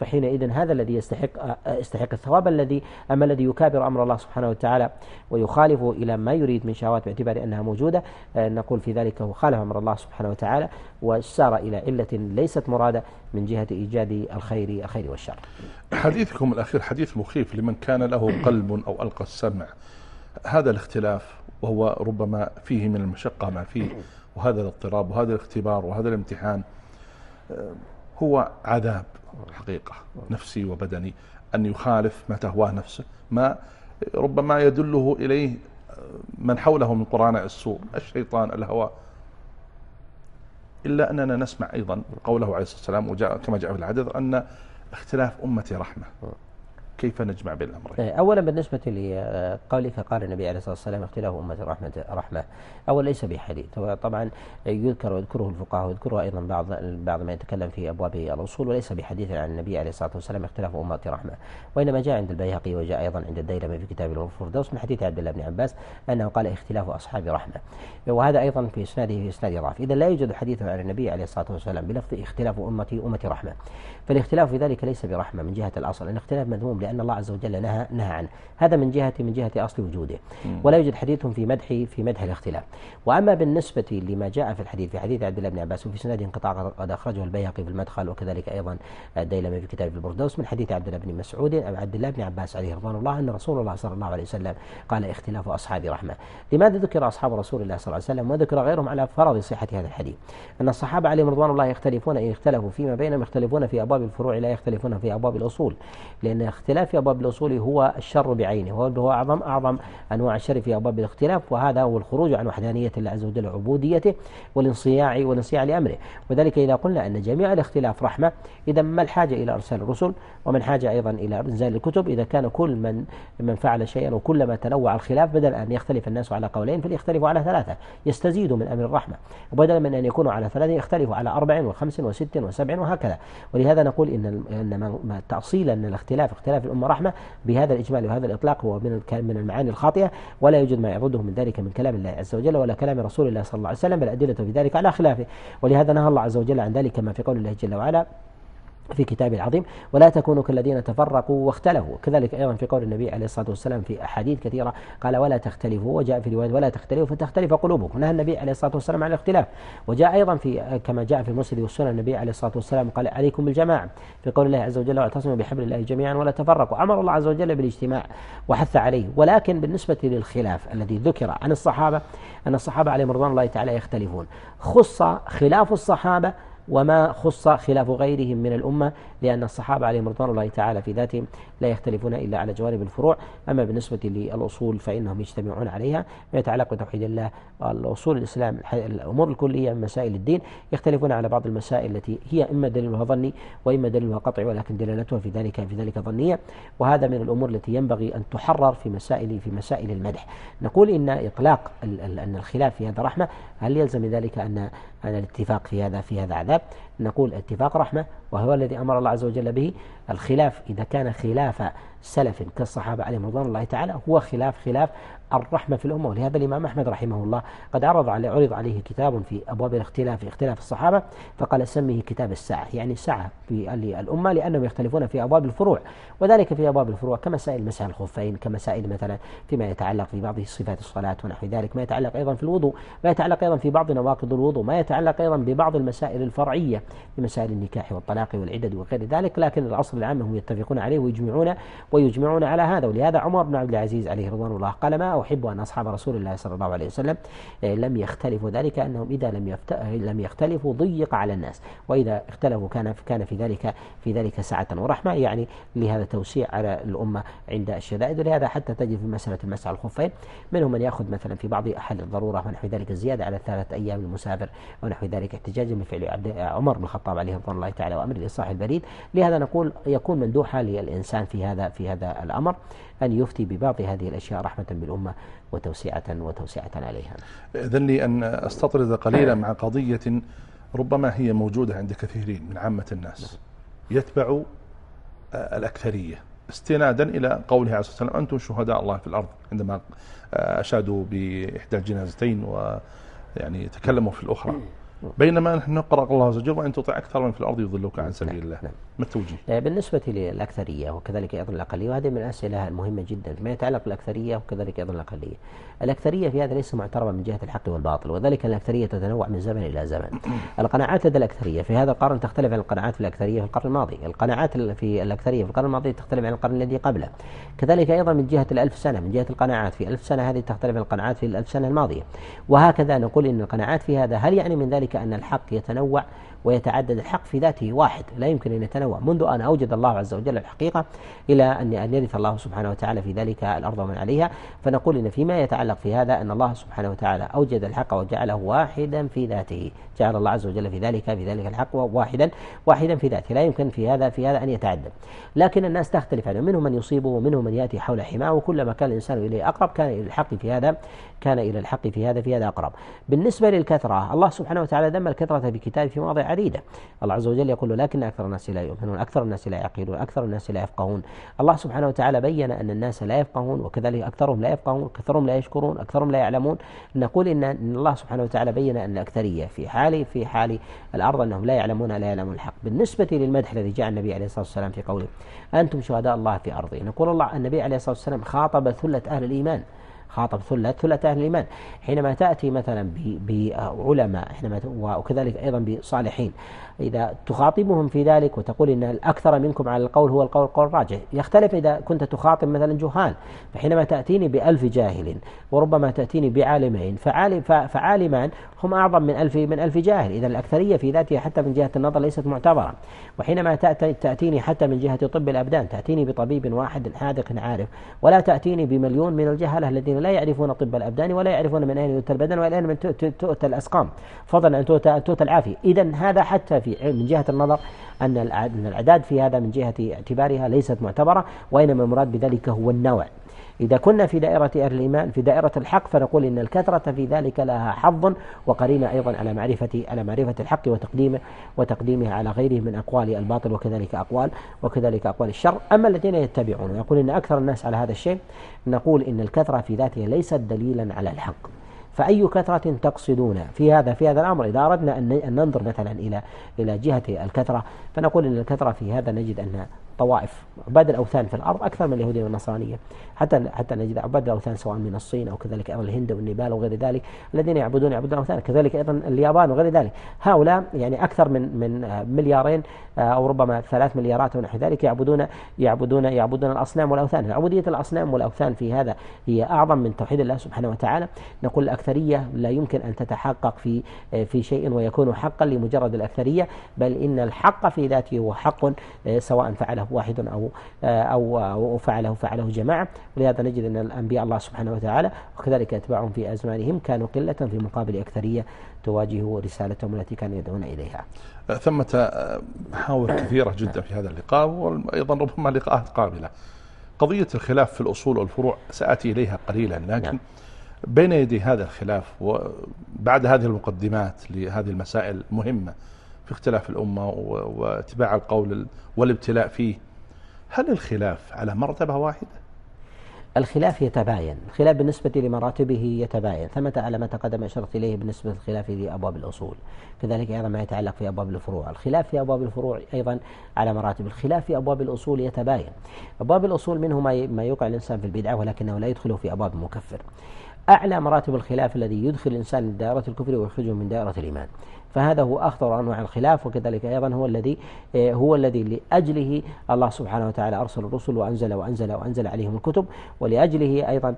فحينئذ هذا الذي يستحق يستحق الثواب الذي أما الذي يكابر أمر الله سبحانه وتعالى ويخالف إلى ما يريد من شهوات باعتبار أنها موجودة، نقول في ذلك هو خالف أمر الله سبحانه وتعالى وسار إلى علة ليست مرادة من جهة إيجاد الخير الخير والشر. حديثكم الأخير حديث مخيف لمن كان له قلب أو ألقى السمع. هذا الاختلاف وهو ربما فيه من المشقة ما فيه، وهذا الاضطراب وهذا الاختبار وهذا الامتحان هو عذاب حقيقة نفسي وبدني، أن يخالف ما تهواه نفسه، ما ربما يدله إليه من حوله من قرانع السوء، الشيطان، الهوى. إلا أننا نسمع أيضا قوله عليه الصلاة والسلام وجاء كما جاء في الحديث أن اختلاف أمتي رحمة. كيف نجمع بين الأمرين؟ أولا بالنسبة لقولك قال النبي عليه الصلاة والسلام اختلاف أمتي رحمة رحمة أولا ليس بحديث. طبعا يذكر ويذكره الفقهاء ويذكره أيضا بعض بعض ما يتكلم في أبواب الأصول، وليس بحديث عن النبي عليه الصلاة والسلام اختلاف أمتي رحمة، وإنما جاء عند البيهقي وجاء أيضا عند الديلمي في كتاب الفردوس من حديث عبد الله بن عباس أنه قال اختلاف أصحاب رحمة، وهذا أيضا في إسناده في إسناد ضعف. إذا لا يوجد حديث عن النبي عليه الصلاة والسلام بلفظ اختلاف أمتي أمتي رحمة، فالاختلاف في ذلك ليس برحمة من جهة الأصل، لأن الاختلاف مذموم لأن الله عز وجل نهى نهى عنه، هذا من جهة من جهة أصل وجوده، ولا يوجد حديث في مدح في مدح الاختلاف. وأما بالنسبة لما جاء في الحديث في حديث عبد الله بن عباس وفي سند انقطاع قد أخرجه البيهقي في المدخل وكذلك أيضا الديلمي في كتاب البردوس من حديث عبد الله بن مسعود أو عبد الله بن عباس عليه رضوان الله أن رسول الله صلى الله عليه وسلم قال اختلاف أصحاب رحمة. لماذا ذكر أصحاب رسول الله صلى الله عليه وسلم وذكر غيرهم على فرض صحة هذا الحديث؟ أن الصحابة عليهم رضوان الله يختلفون إن اختلفوا فيما بينهم يختلفون في أبواب الفروع لا يختلفون في أبواب الأصول، لأن اختلاف في أبواب الأصول هو الشر بعينه، وهو أعظم أعظم أنواع الشر في أبواب الاختلاف، وهذا هو الخروج عن وحدانية الله عز وجل وعبوديته والانصياع والانصياع لأمره. وذلك إذا قلنا أن جميع الاختلاف رحمة، إذا ما الحاجة إلى إرسال الرسل ومن حاجة أيضا إلى إنزال الكتب؟ إذا كان كل من من فعل شيئا وكلما تنوع الخلاف بدل أن يختلف الناس على قولين فليختلفوا على ثلاثة يستزيدوا من أمر الرحمة، وبدل من أن يكونوا على ثلاثة يختلفوا على أربع وخمس وست وسبع وهكذا. ولهذا نقول إن أن تأصيل أن الاختلاف اختلاف الأمة رحمة بهذا الإجمال وهذا الإطلاق هو من من المعاني الخاطئة، ولا يوجد ما يعضده من ذلك من كلام الله عز وجل ولا كلام رسول الله صلى الله عليه وسلم، بل الأدلة في ذلك على خلافه. ولهذا نهى الله عز وجل عن ذلك كما في قول الله جل وعلا في كتابه العظيم ولا تكونوا كالذين تفرقوا واختلفوا، كذلك أيضا في قول النبي عليه الصلاة والسلام في أحاديث كثيرة قال ولا تختلفوا، وجاء في رواية ولا تختلفوا فتختلف قلوبكم، نهى النبي عليه الصلاة والسلام عن الاختلاف. وجاء أيضا في كما جاء في المسند والسنن النبي عليه الصلاة والسلام قال عليكم بالجماعة في قول الله عز وجل واعتصموا بحبل الله جميعا ولا تفرقوا، أمر الله عز وجل بالاجتماع وحث عليه. ولكن بالنسبة للخلاف الذي ذكر عن الصحابة أن الصحابة عليهم رضوان الله تعالى يختلفون، خص خلاف الصحابة وما خص خلاف غيرهم من الأمة، لأن الصحابة عليهم رضوان الله تعالى في ذاتهم لا يختلفون إلا على جوانب الفروع. أما بالنسبة للأصول فإنهم يجتمعون عليها ما يتعلق بتوحيد الله، الأصول الإسلام، الأمور الكلية من مسائل الدين، يختلفون على بعض المسائل التي هي إما دليلها ظني وإما دليلها قطعي، ولكن دلالتها في ذلك في ذلك ظنية. وهذا من الأمور التي ينبغي أن تحرر في مسائل في مسائل المدح. نقول إن إطلاق أن الخلاف في هذا رحمة، هل يلزم ذلك أن أن الاتفاق في هذا في هذا عذاب؟ نقول الاتفاق رحمة وهو الذي أمر الله عز وجل به. الخلاف إذا كان خلاف سلف كالصحابة عليهم رضوان الله تعالى هو خلاف خلاف الرحمة في الأمة. ولهذا الإمام أحمد رحمه الله قد عرض عليه عرض عليه كتاب في أبواب الاختلاف في اختلاف الصحابة فقال سميه كتاب الساعة، يعني ساعة في الأمة لأنهم يختلفون في أبواب الفروع، وذلك في أبواب الفروع كمسائل مسح الخفين، كمسائل مثلا فيما يتعلق في بعض صفات الصلاة ونحو ذلك، ما يتعلق أيضا في الوضوء، ما يتعلق أيضا في بعض نواقض الوضوء، ما يتعلق أيضا ببعض المسائل الفرعية في مسائل النكاح والطلاق والعدد وغير ذلك. لكن الأصل العام هم يتفقون عليه ويجمعون ويجمعون على هذا. ولهذا عمر بن عبد العزيز عليه رضوان الله قال ما أحب أن أصحاب رسول الله صلى الله عليه وسلم لم يختلفوا، ذلك أنهم إذا لم لم يختلفوا ضيق على الناس، وإذا اختلفوا كان كان في ذلك في ذلك سعة ورحمة، يعني لهذا توسيع على الأمة عند الشدائد. ولهذا حتى تجد في مسألة المسح على الخفين منهم من يأخذ مثلا في بعض أحد الضرورة ونحو ذلك الزيادة على ثلاثة أيام المسافر ونحو ذلك احتجاجا بفعل عبد عمر بن الخطاب عليه رضوان الله تعالى وأمر الإصلاح البريد. لهذا نقول يكون مندوحا للإنسان في هذا في هذا الأمر أن يفتي ببعض هذه الأشياء رحمة بالأمة وتوسعة وتوسعة عليها. إذن لي أن أستطرد قليلا مع قضية ربما هي موجودة عند كثيرين من عامة الناس يتبع الأكثرية استنادا إلى قوله عليه الصلاة والسلام أنتم شهداء الله في الأرض، عندما أشادوا بإحدى الجنازتين ويعني تكلموا في الأخرى، بينما نحن نقرأ الله عز وجل وإن تطع أكثر من في الأرض يضلوك عن سبيل الله. ما التوجيه؟ بالنسبة للأكثرية وكذلك أيضا الأقلية، وهذه من الأسئلة المهمة جدا فيما يتعلق بالأكثرية وكذلك أيضا الأقلية. الأكثرية في هذا ليس معترضا من جهة الحق والباطل، وذلك الأكثرية تتنوع من زمن إلى زمن. القناعات لدى الأكثرية في هذا القرن تختلف عن القناعات في الأكثرية في القرن الماضي، القناعات في الأكثرية في القرن الماضي تختلف عن القرن الذي قبله، كذلك أيضا من جهة الألف سنة، من جهة القناعات في ألف سنة هذه تختلف عن القناعات في الألف سنة الماضية، وهكذا نقول إن القناعات في هذا. هل يعني من ذلك أن الحق يتنوع ويتعدد؟ الحق في ذاته واحد لا يمكن أن يتنوع، منذ أن أوجد الله عز وجل الحقيقة إلى أن أن يرث الله سبحانه وتعالى في ذلك الأرض ومن عليها. فنقول إن فيما يتعلق في هذا أن الله سبحانه وتعالى أوجد الحق وجعله واحدا في ذاته، جعل الله عز وجل في ذلك في ذلك الحق واحدا واحدا في ذاته، لا يمكن في هذا في هذا أن يتعدد. لكن الناس تختلف عنه، منهم من يصيبه ومنهم من يأتي حول حماه، وكلما كان الإنسان إليه أقرب كان إلى الحق في هذا كان إلى الحق في هذا في هذا أقرب. بالنسبة للكثرة، الله سبحانه وتعالى ذم الكثرة في كتابه في مواضع عديدة. الله عز وجل يقول لكن أكثر الناس لا يؤمنون، أكثر الناس لا يعقلون، أكثر الناس لا يفقهون. الله سبحانه وتعالى بين أن الناس لا يفقهون، وكذلك أكثرهم لا يفقهون، أكثرهم لا يشكرون، أكثرهم لا يعلمون. نقول إن الله سبحانه وتعالى بين أن الأكثرية في حال في حال الأرض أنهم لا يعلمون لا يعلمون الحق. بالنسبة للمدح الذي جاء النبي عليه الصلاة والسلام في قوله أنتم شهداء الله في أرضه، نقول الله النبي عليه الصلاة والسلام خاطب ثلة أهل الإيمان، خاطب ثلة ثلة أهل الإيمان. حينما تأتي مثلا بعلماء حينما وكذلك أيضا بصالحين، إذا تخاطبهم في ذلك وتقول إن الأكثر منكم على القول هو القول القول الراجح، يختلف إذا كنت تخاطب مثلا جهال، فحينما تأتيني بألف جاهل وربما تأتيني بعالمين، فعالمان هم أعظم من ألف من ألف جاهل، إذا الأكثرية في ذاتها حتى من جهة النظر ليست معتبرة. وحينما تأتيني حتى من جهة طب الأبدان تأتيني بطبيب واحد حاذق عارف، ولا تأتيني بمليون من الجهلة الذين لا يعرفون طب الأبدان ولا يعرفون من أين يؤتى البدن ولا من تؤتى الأسقام، فضلا أن تؤتى العافية. إذن هذا حتى في من جهة النظر أن الأعداد في هذا من جهة اعتبارها ليست معتبرة، وإنما المراد بذلك هو النوع. إذا كنا في دائرة أهل الإيمان في دائرة الحق فنقول إن الكثرة في ذلك لها حظ وقرينة أيضا على معرفة على معرفة الحق وتقديمه وتقديمه على غيره من أقوال الباطل وكذلك أقوال وكذلك أقوال الشر. أما الذين يتبعون ويقول إن أكثر الناس على هذا الشيء، نقول إن الكثرة في ذاتها ليست دليلا على الحق. فأي كثرة تقصدون في هذا في هذا الأمر؟ إذا أردنا أن ننظر مثلا إلى إلى جهة الكثرة فنقول إن الكثرة في هذا نجد أن طوائف عباد الأوثان في الأرض أكثر من اليهودية والنصرانية، حتى حتى نجد عباد الأوثان سواء من الصين أو كذلك أيضا الهند والنيبال وغير ذلك الذين يعبدون يعبدون الأوثان، كذلك أيضا اليابان وغير ذلك. هؤلاء يعني أكثر من من مليارين أو ربما ثلاث مليارات ونحو ذلك يعبدون يعبدون يعبدون الأصنام والأوثان. عبودية الأصنام والأوثان في هذا هي أعظم من توحيد الله سبحانه وتعالى. نقول الأكثرية لا يمكن أن تتحقق في في شيء ويكون حقا لمجرد الأكثرية، بل إن الحق في ذاته هو حق سواء فعله واحد أو أو أو فعله فعله جماعة. ولهذا نجد أن الأنبياء الله سبحانه وتعالى وكذلك أتباعهم في أزمانهم كانوا قلة في مقابل أكثرية تواجه رسالتهم التي كانوا يدعون إليها. ثمة محاور كثيرة جدا في هذا اللقاء وأيضا ربما لقاءات قابلة. قضية الخلاف في الأصول والفروع سأتي إليها قليلا، لكن نعم. بين يدي هذا الخلاف وبعد هذه المقدمات لهذه المسائل المهمة في اختلاف الأمة واتباع القول والابتلاء فيه، هل الخلاف على مرتبة واحدة؟ الخلاف يتباين، الخلاف بالنسبة لمراتبه يتباين، ثمة على ما تقدم أشرت إليه بالنسبة للخلاف لأبواب الأصول، كذلك أيضا ما يتعلق في أبواب الفروع. الخلاف في أبواب الفروع أيضا على مراتب، الخلاف في أبواب الأصول يتباين. أبواب الأصول منه ما يوقع الإنسان في البدعة ولكنه لا يدخله في أبواب مكفر. أعلى مراتب الخلاف الذي يدخل الإنسان من دائرة الكفر ويخرجه من دائرة الإيمان، فهذا هو أخطر أنواع الخلاف، وكذلك أيضا هو الذي هو الذي لأجله الله سبحانه وتعالى أرسل الرسل وأنزل وأنزل وأنزل عليهم الكتب، ولأجله أيضا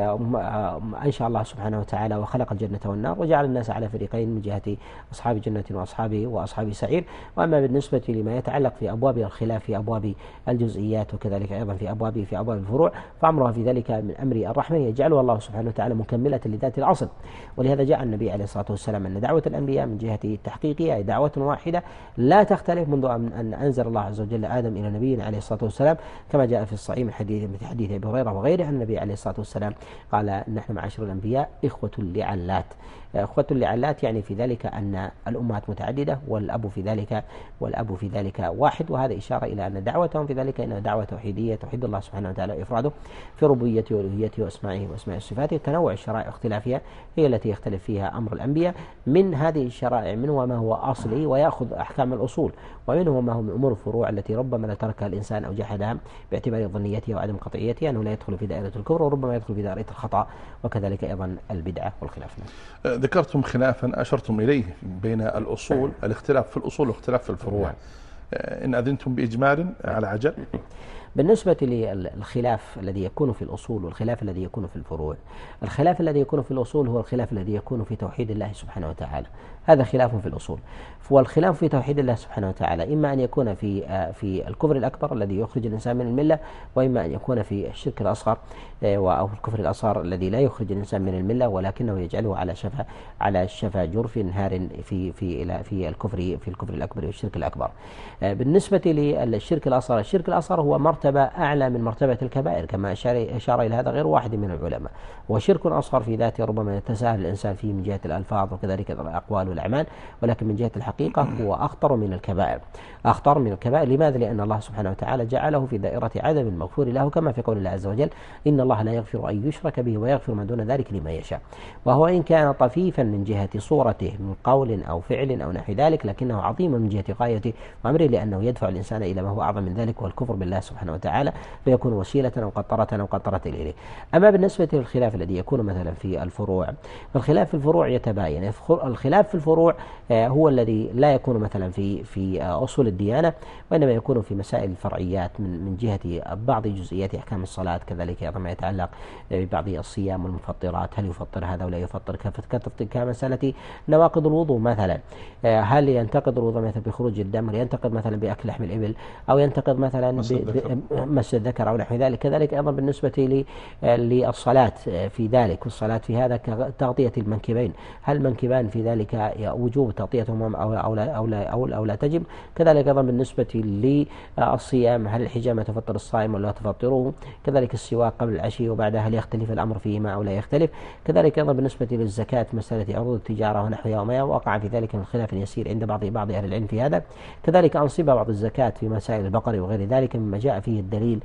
أنشأ الله سبحانه وتعالى وخلق الجنة والنار وجعل الناس على فريقين من جهة أصحاب جنة وأصحاب وأصحاب سعير. وأما بالنسبة لما يتعلق في أبواب الخلاف في أبواب الجزئيات وكذلك أيضا في أبواب في أبواب الفروع فأمرها في ذلك من أمر الرحمة يجعلها الله سبحانه وتعالى مكملة لذات الأصل. ولهذا جاء النبي عليه الصلاة والسلام أن دعوة الأنبياء من جهة تحقيقها أي دعوة واحدة لا تختلف منذ أن أنزل الله عز وجل آدم إلى نبينا عليه الصلاة والسلام، كما جاء في الصحيح من حديث مثل حديث أبي هريرة وغيره أن النبي عليه الصلاة والسلام قال نحن معاشر الأنبياء إخوة لعلات. إخوة لعلات يعني في ذلك أن الأمهات متعددة والأب في ذلك والأب في ذلك واحد، وهذا إشارة إلى أن دعوتهم في ذلك إنها دعوة توحيدية توحيد الله سبحانه وتعالى وإفراده في ربوبيته وألوهيته وأسمائه وأسماء صفاته. تنوع الشرائع واختلافها هي التي يختلف فيها أمر الأنبياء. من هذه الشرائع فرائع، منه ما هو أصلي ويأخذ أحكام الأصول، ومنه ما هو من أمور الفروع التي ربما لا تركها الإنسان أو جحدها باعتبار ظنيتها وعدم قطعيتها أنه لا يدخل في دائرة الكفر، وربما يدخل في دائرة الخطأ، وكذلك أيضا البدعة والخلاف. ذكرتم خلافا أشرتم إليه بين الأصول، الاختلاف في الأصول واختلاف في الفروع، إن أذنتم بإجمال على عجل. بالنسبة للخلاف الذي يكون في الأصول والخلاف الذي يكون في الفروع، الخلاف الذي يكون في الأصول هو الخلاف الذي يكون في توحيد الله سبحانه وتعالى، هذا خلاف في الأصول. والخلاف في توحيد الله سبحانه وتعالى إما أن يكون في في الكفر الأكبر الذي يخرج الإنسان من الملة، وإما أن يكون في الشرك الأصغر أو الكفر الأصغر الذي لا يخرج الإنسان من الملة ولكنه يجعله على شفا على شفا جرف نهار في في إلى في الكفر في الكفر الأكبر والشرك الأكبر. بالنسبة للشرك الأصغر، الشرك الأصغر هو مرتبة أعلى من مرتبة الكبائر كما أشار إلى هذا غير واحد من العلماء، وشرك أصغر في ذاته ربما يتساهل الإنسان فيه من جهة الألفاظ وكذلك الأقوال والأعمال، ولكن من جهة الحقيقة هو أخطر من الكبائر. أخطر من الكبائر لماذا؟ لأن الله سبحانه وتعالى جعله في دائرة عدم المغفور له، كما في قول الله عز وجل: إن الله لا يغفر أن يشرك به ويغفر ما دون ذلك لمن يشاء. وهو إن كان طفيفا من جهة صورته من قول أو فعل أو نحو ذلك، لكنه عظيم من جهة غايته وأمره، لأنه يدفع الإنسان إلى ما هو أعظم من ذلك والكفر بالله سبحانه وتعالى، فيكون وسيلة أو قطرة أو قطرة إليه. أما بالنسبة للخلاف الذي يكون مثلا في الفروع، فالخلاف في الفروع يتباين. الخلاف في الفروع هو الذي لا يكون مثلا في في أصول الديانة، وإنما يكون في مسائل الفرعيات من من جهة بعض جزئيات أحكام الصلاة، كذلك ما يتعلق ببعض الصيام والمفطرات، هل يفطر هذا ولا يفطر، كمسألة نواقض الوضوء مثلا، هل ينتقض الوضوء مثلا بخروج الدم، هل ينتقض مثلا بأكل لحم الإبل، أو ينتقض مثلا بمس الذكر أو نحو ذلك. كذلك أيضا بالنسبة للصلاة في ذلك، والصلاة في هذا كتغطية المنكبين، هل المنكبان في ذلك وجوب تغطيتهم أو أو لا أو لا أو, أو لا تجب. كذلك أيضا بالنسبة للصيام، هل الحجامة تفطر الصائم ولا تفطره، كذلك السواك قبل العشي وبعدها هل يختلف الأمر فيهما أو لا يختلف. كذلك أيضا بالنسبة للزكاة، مسألة عروض التجارة ونحوها وما وقع في ذلك من خلاف يسير عند بعض بعض أهل العلم في هذا. كذلك أنصبة بعض الزكاة في مسائل البقر وغير ذلك مما جاء فيه الدليل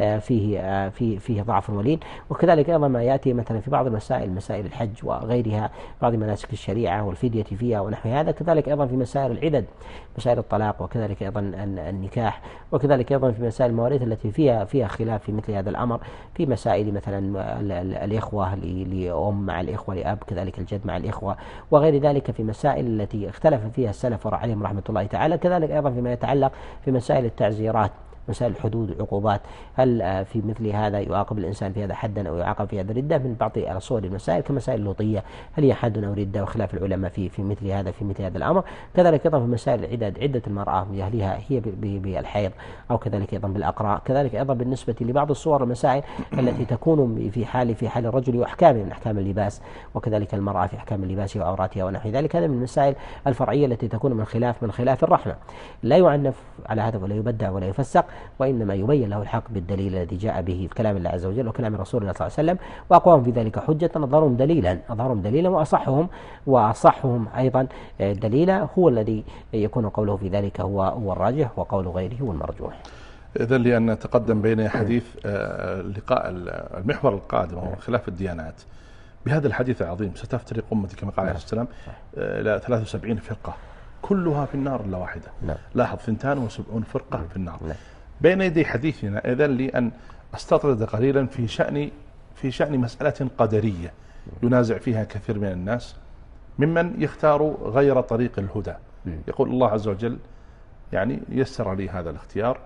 فيه فيه فيه ضعف ولين. وكذلك أيضا ما يأتي مثلا في بعض المسائل، مسائل الحج وغيرها، بعض مناسك الشريعة والفدية فيها ونحو هذا. كذلك أيضا في مسائل العدد، مسائل الطلاق، وكذلك أيضا النكاح، وكذلك أيضا في مسائل المواريث التي فيها فيها خلاف في مثل هذا الأمر، في مسائل مثلا الإخوة لأم مع الإخوة لأب، كذلك الجد مع الإخوة وغير ذلك، في مسائل التي اختلف فيها السلف عليهم رحمة الله تعالى. كذلك أيضا فيما يتعلق في مسائل التعزيرات، مسائل الحدود والعقوبات، هل في مثل هذا يعاقب الإنسان في هذا حدا أو يعاقب في هذا ردة، من بعض صور المسائل كمسائل اللوطية، هل هي حد أو ردة، وخلاف العلماء في في مثل هذا في مثل هذا الأمر. كذلك أيضا في مسائل العدد، عدة المرأة هي هي بالحيض أو كذلك أيضا بالأقراء. كذلك أيضا بالنسبة لبعض الصور المسائل التي تكون في حال في حال الرجل وأحكامه من أحكام اللباس، وكذلك المرأة في أحكام اللباس وعوراتها ونحو ذلك. هذا من المسائل الفرعية التي تكون من خلاف من خلاف الرحمة، لا يعنف على هذا ولا يبدع ولا يفسق، وإنما يبين له الحق بالدليل الذي جاء به في كلام الله عز وجل وكلام رسول الله صلى الله عليه وسلم. وأقواهم في ذلك حجة، أظهرهم دليلا أظهرهم دليلا وأصحهم وأصحهم أيضا دليلا، هو الذي يكون قوله في ذلك هو هو الراجح، وقول غيره هو المرجوح. إذن لأن نتقدم بين حديث اللقاء المحور القادم وهو خلاف الديانات بهذا الحديث العظيم. ستفترق أمتي كما قال عليه السلام إلى ثلاث وسبعين فرقة كلها في النار إلا واحدة. لاحظ ثنتان وسبعون فرقة في النار. بين يدي حديثنا إذن لأن أستطرد قليلا في شأن في شأن مسألة قدرية ينازع فيها كثير من الناس ممن يختار غير طريق الهدى. يقول الله عز وجل يعني يسر لي هذا الاختيار،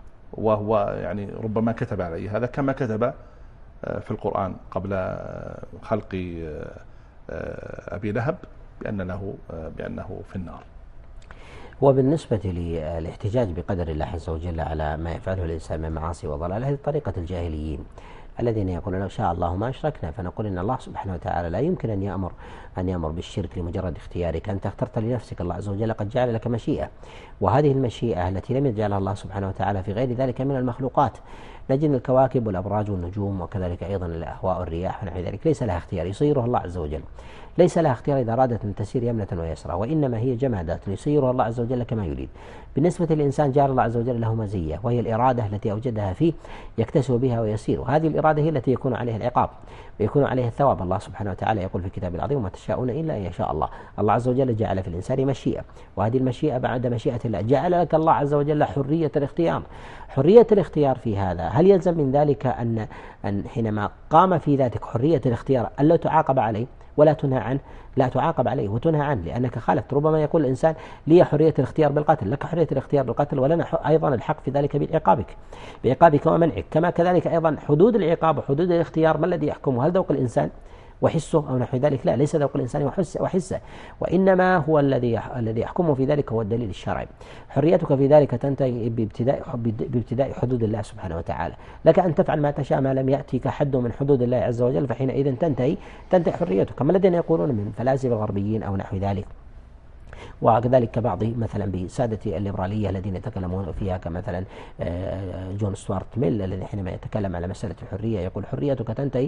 وهو يعني ربما كتب علي هذا كما كتب في القرآن قبل خلق أبي لهب بأن له بأنه في النار. وبالنسبة للاحتجاج بقدر الله عز وجل على ما يفعله الإنسان من معاصي وضلال، هذه طريقة الجاهليين الذين يقولون لو شاء الله ما أشركنا، فنقول إن الله سبحانه وتعالى لا يمكن أن يأمر أن يأمر بالشرك لمجرد اختيارك، أنت اخترت لنفسك، الله عز وجل قد جعل لك مشيئة، وهذه المشيئة التي لم يجعلها الله سبحانه وتعالى في غير ذلك من المخلوقات نجد الكواكب والأبراج والنجوم وكذلك أيضا الأهواء والرياح ونحو ذلك ليس لها اختيار، يسيرها الله عز وجل. ليس لها اختيار إذا أرادت أن تسير يمنة ويسرى، وإنما هي جمادات يسيرها الله عز وجل كما يريد. بالنسبة للإنسان جعل الله عز وجل له مزية، وهي الإرادة التي أوجدها فيه يكتسب بها ويسير، وهذه الإرادة هي التي يكون عليها العقاب ويكون عليها الثواب. الله سبحانه وتعالى يقول في كتابه العظيم: وما تشاءون إلا أن يشاء الله. الله عز وجل جعل في الإنسان مشيئة، وهذه المشيئة بعد مشيئة الله جعل لك الله عز وجل حرية الاختيار. حرية الاختيار في هذا، هل يلزم من ذلك أن أن حينما قام في ذاتك حرية الاختيار ألا تعاقب عليه ولا تنهى عنه؟ لا، تعاقب عليه وتنهى عنه لأنك خالفت. ربما يقول الإنسان: لي حرية الاختيار بالقتل، لك حرية الاختيار بالقتل، ولنا أيضا الحق في ذلك بعقابك بعقابك ومنعك. كما كذلك أيضا حدود العقاب وحدود الاختيار ما الذي يحكمه؟ هل ذوق الإنسان وحسه أو نحو ذلك؟ لا، ليس ذوق الإنسان وحسه، وإنما هو الذي الذي يحكمه في ذلك هو الدليل الشرعي. حريتك في ذلك تنتهي بابتداء بابتداء حدود الله سبحانه وتعالى. لك أن تفعل ما تشاء ما لم يأتيك حد من حدود الله عز وجل، فحينئذ تنتهي تنتهي حريتك. كما الذين يقولون من فلاسفة الغربيين أو نحو ذلك، وكذلك كبعض مثلا بسادة الليبرالية الذين يتكلمون فيها كمثلا جون ستوارت ميل الذي حينما يتكلم على مسألة الحرية يقول: حريتك تنتهي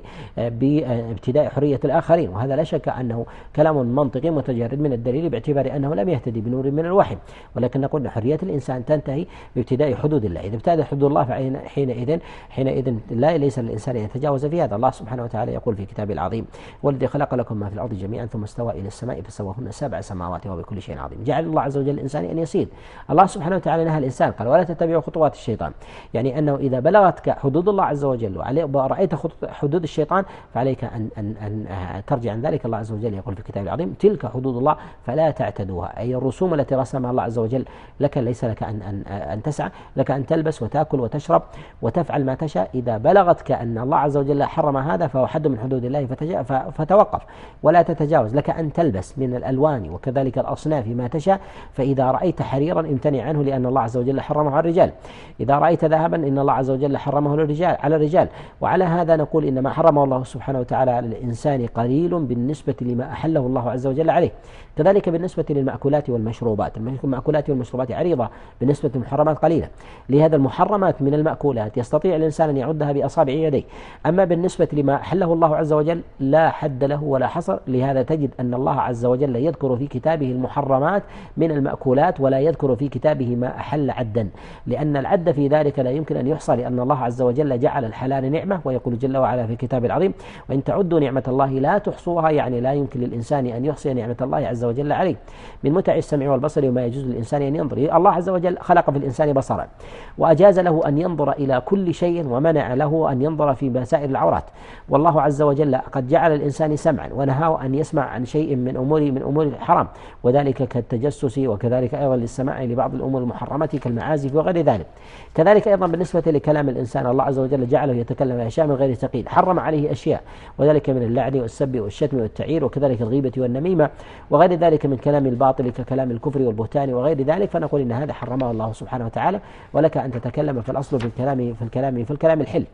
بابتداء حرية الآخرين. وهذا لا شك أنه كلام منطقي متجرد من الدليل باعتبار أنه لم يهتدي بنور من الوحي، ولكن نقول أن حرية الإنسان تنتهي بابتداء حدود الله. إذا ابتدأت حدود الله فحينئذ حينئذ لا ليس للإنسان أن يتجاوز في هذا. الله سبحانه وتعالى يقول في كتابه العظيم: والذي خلق لكم ما في الأرض جميعا ثم استوى إلى السماء فسواهن سبع سماوات وهو بكل شيء عظيم. جعل الله عز وجل الإنسان أن يسير. الله سبحانه وتعالى نهى الإنسان قال: ولا تتبعوا خطوات الشيطان، يعني أنه إذا بلغتك حدود الله عز وجل ورأيت حدود الشيطان فعليك أن, أن, أن ترجع عن ذلك. الله عز وجل يقول في كتابه العظيم: تلك حدود الله فلا تعتدوها، أي الرسوم التي رسمها الله عز وجل لك ليس لك أن, أن, أن تسعى، لك أن تلبس وتأكل وتشرب وتفعل ما تشاء. إذا بلغتك أن الله عز وجل حرم هذا فهو حد من حدود الله فتوقف ولا تتجاوز. لك أن تلبس من الألوان وكذلك الأصناف ما تشاء، فإذا رأيت حريرا امتنع عنه لأن الله عز وجل حرمه على الرجال. إذا رأيت ذهبا إن الله عز وجل حرمه للرجال على الرجال. وعلى هذا نقول إن ما حرمه الله سبحانه وتعالى على الإنسان قليل بالنسبة لما أحله الله عز وجل عليه. كذلك بالنسبة للمأكولات والمشروبات، المأكولات والمشروبات عريضة بالنسبة للمحرمات قليلة. لهذا المحرمات من المأكولات يستطيع الإنسان أن يعدها بأصابع يديه، أما بالنسبة لما أحله الله عز وجل لا حد له ولا حصر. لهذا تجد أن الله عز وجل يذكر في كتابه المحرمات من المأكولات ولا يذكر في كتابه ما أحل عدا، لأن العد في ذلك لا يمكن أن يحصى، لأن الله عز وجل جعل الحلال نعمة، ويقول جل وعلا في كتاب العظيم: وإن تعدوا نعمة الله لا تحصوها، يعني لا يمكن للإنسان أن يحصي نعمة الله عز وجل عليه من متع السمع والبصر وما يجوز للإنسان أن ينظر. الله عز وجل خلق في الإنسان بصرا وأجاز له أن ينظر إلى كل شيء ومنع له أن ينظر في مسائر العورات. والله عز وجل قد جعل الإنسان سمعا ونهاه أن يسمع عن شيء من أمور من أمور الحرام، وذلك كالتجسس وكذلك أيضا للسماع لبعض الأمور المحرمة كالمعازف وغير ذلك. كذلك أيضا بالنسبة لكلام الإنسان الله عز وجل جعله يتكلم أشياء من غير تقييد، حرم عليه أشياء، وذلك من اللعن والسب والشتم والتعير وكذلك الغيبة والنميمة وغير ذلك من كلام الباطل ككلام الكفر والبهتان وغير ذلك. فنقول إن هذا حرمه الله سبحانه وتعالى، ولك أن تتكلم في الأصل في الكلام في الكلام في الكلام الحل.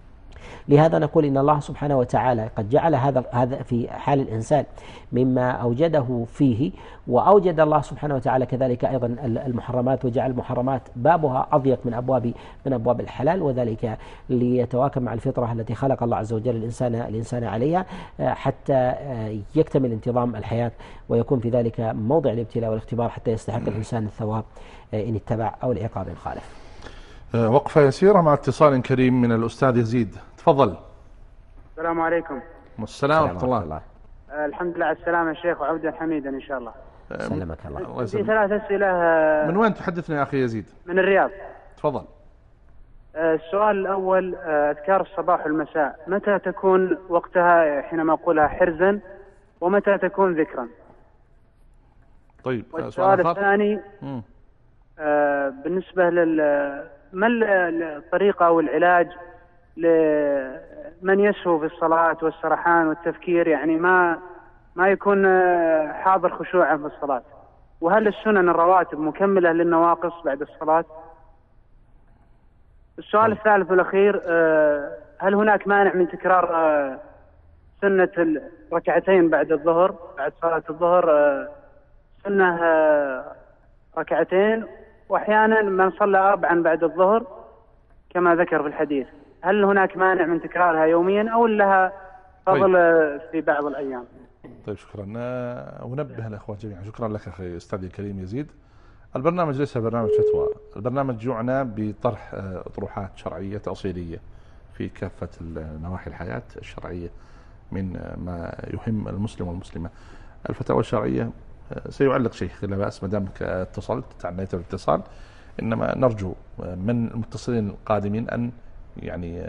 لهذا نقول إن الله سبحانه وتعالى قد جعل هذا هذا في حال الإنسان مما أوجده فيه، وأوجد الله سبحانه وتعالى كذلك أيضا المحرمات، وجعل المحرمات بابها أضيق من أبواب من أبواب الحلال، وذلك ليتواكب مع الفطرة التي خلق الله عز وجل الإنسان الإنسان عليها حتى يكتمل انتظام الحياة ويكون في ذلك موضع الابتلاء والاختبار حتى يستحق الإنسان الثواب إن اتبع أو العقاب إن خالف. وقفة يسيرة مع اتصال كريم من الأستاذ يزيد، تفضل. السلام عليكم. والسلام ورحمة الله. الله. الحمد لله على السلامة يا شيخ، وعودا حميدا إن شاء الله. سلمك الله. في ثلاث أسئلة. من وين تحدثنا يا أخي يزيد؟ من الرياض. تفضل. السؤال الأول، أذكار الصباح والمساء متى تكون وقتها حينما أقولها حرزا، ومتى تكون ذكرا؟ طيب. والسؤال الثاني آه بالنسبة لل ما الطريقة أو العلاج لمن يسهو في الصلاة والسرحان والتفكير، يعني ما ما يكون حاضر خشوعا في الصلاة؟ وهل السنن الرواتب مكملة للنواقص بعد الصلاة؟ السؤال طيب. الثالث والأخير، هل هناك مانع من تكرار سنة الركعتين بعد الظهر بعد صلاة الظهر، سنة ركعتين، وأحيانا من صلى أربعا بعد الظهر كما ذكر في الحديث؟ هل هناك مانع من تكرارها يوميا أو لها فضل طيب. في بعض الأيام؟ طيب شكرا. أنبه الأخوة جميعا. شكرا لك أخي أستاذي الكريم يزيد. البرنامج ليس برنامج فتوى، البرنامج يعنى بطرح أطروحات شرعية تأصيلية في كافة نواحي الحياة الشرعية من ما يهم المسلم والمسلمة. الفتاوى الشرعية سيعلق شيخ لا بأس ما دامك اتصلت تعنيت بالاتصال، إنما نرجو من المتصلين القادمين أن يعني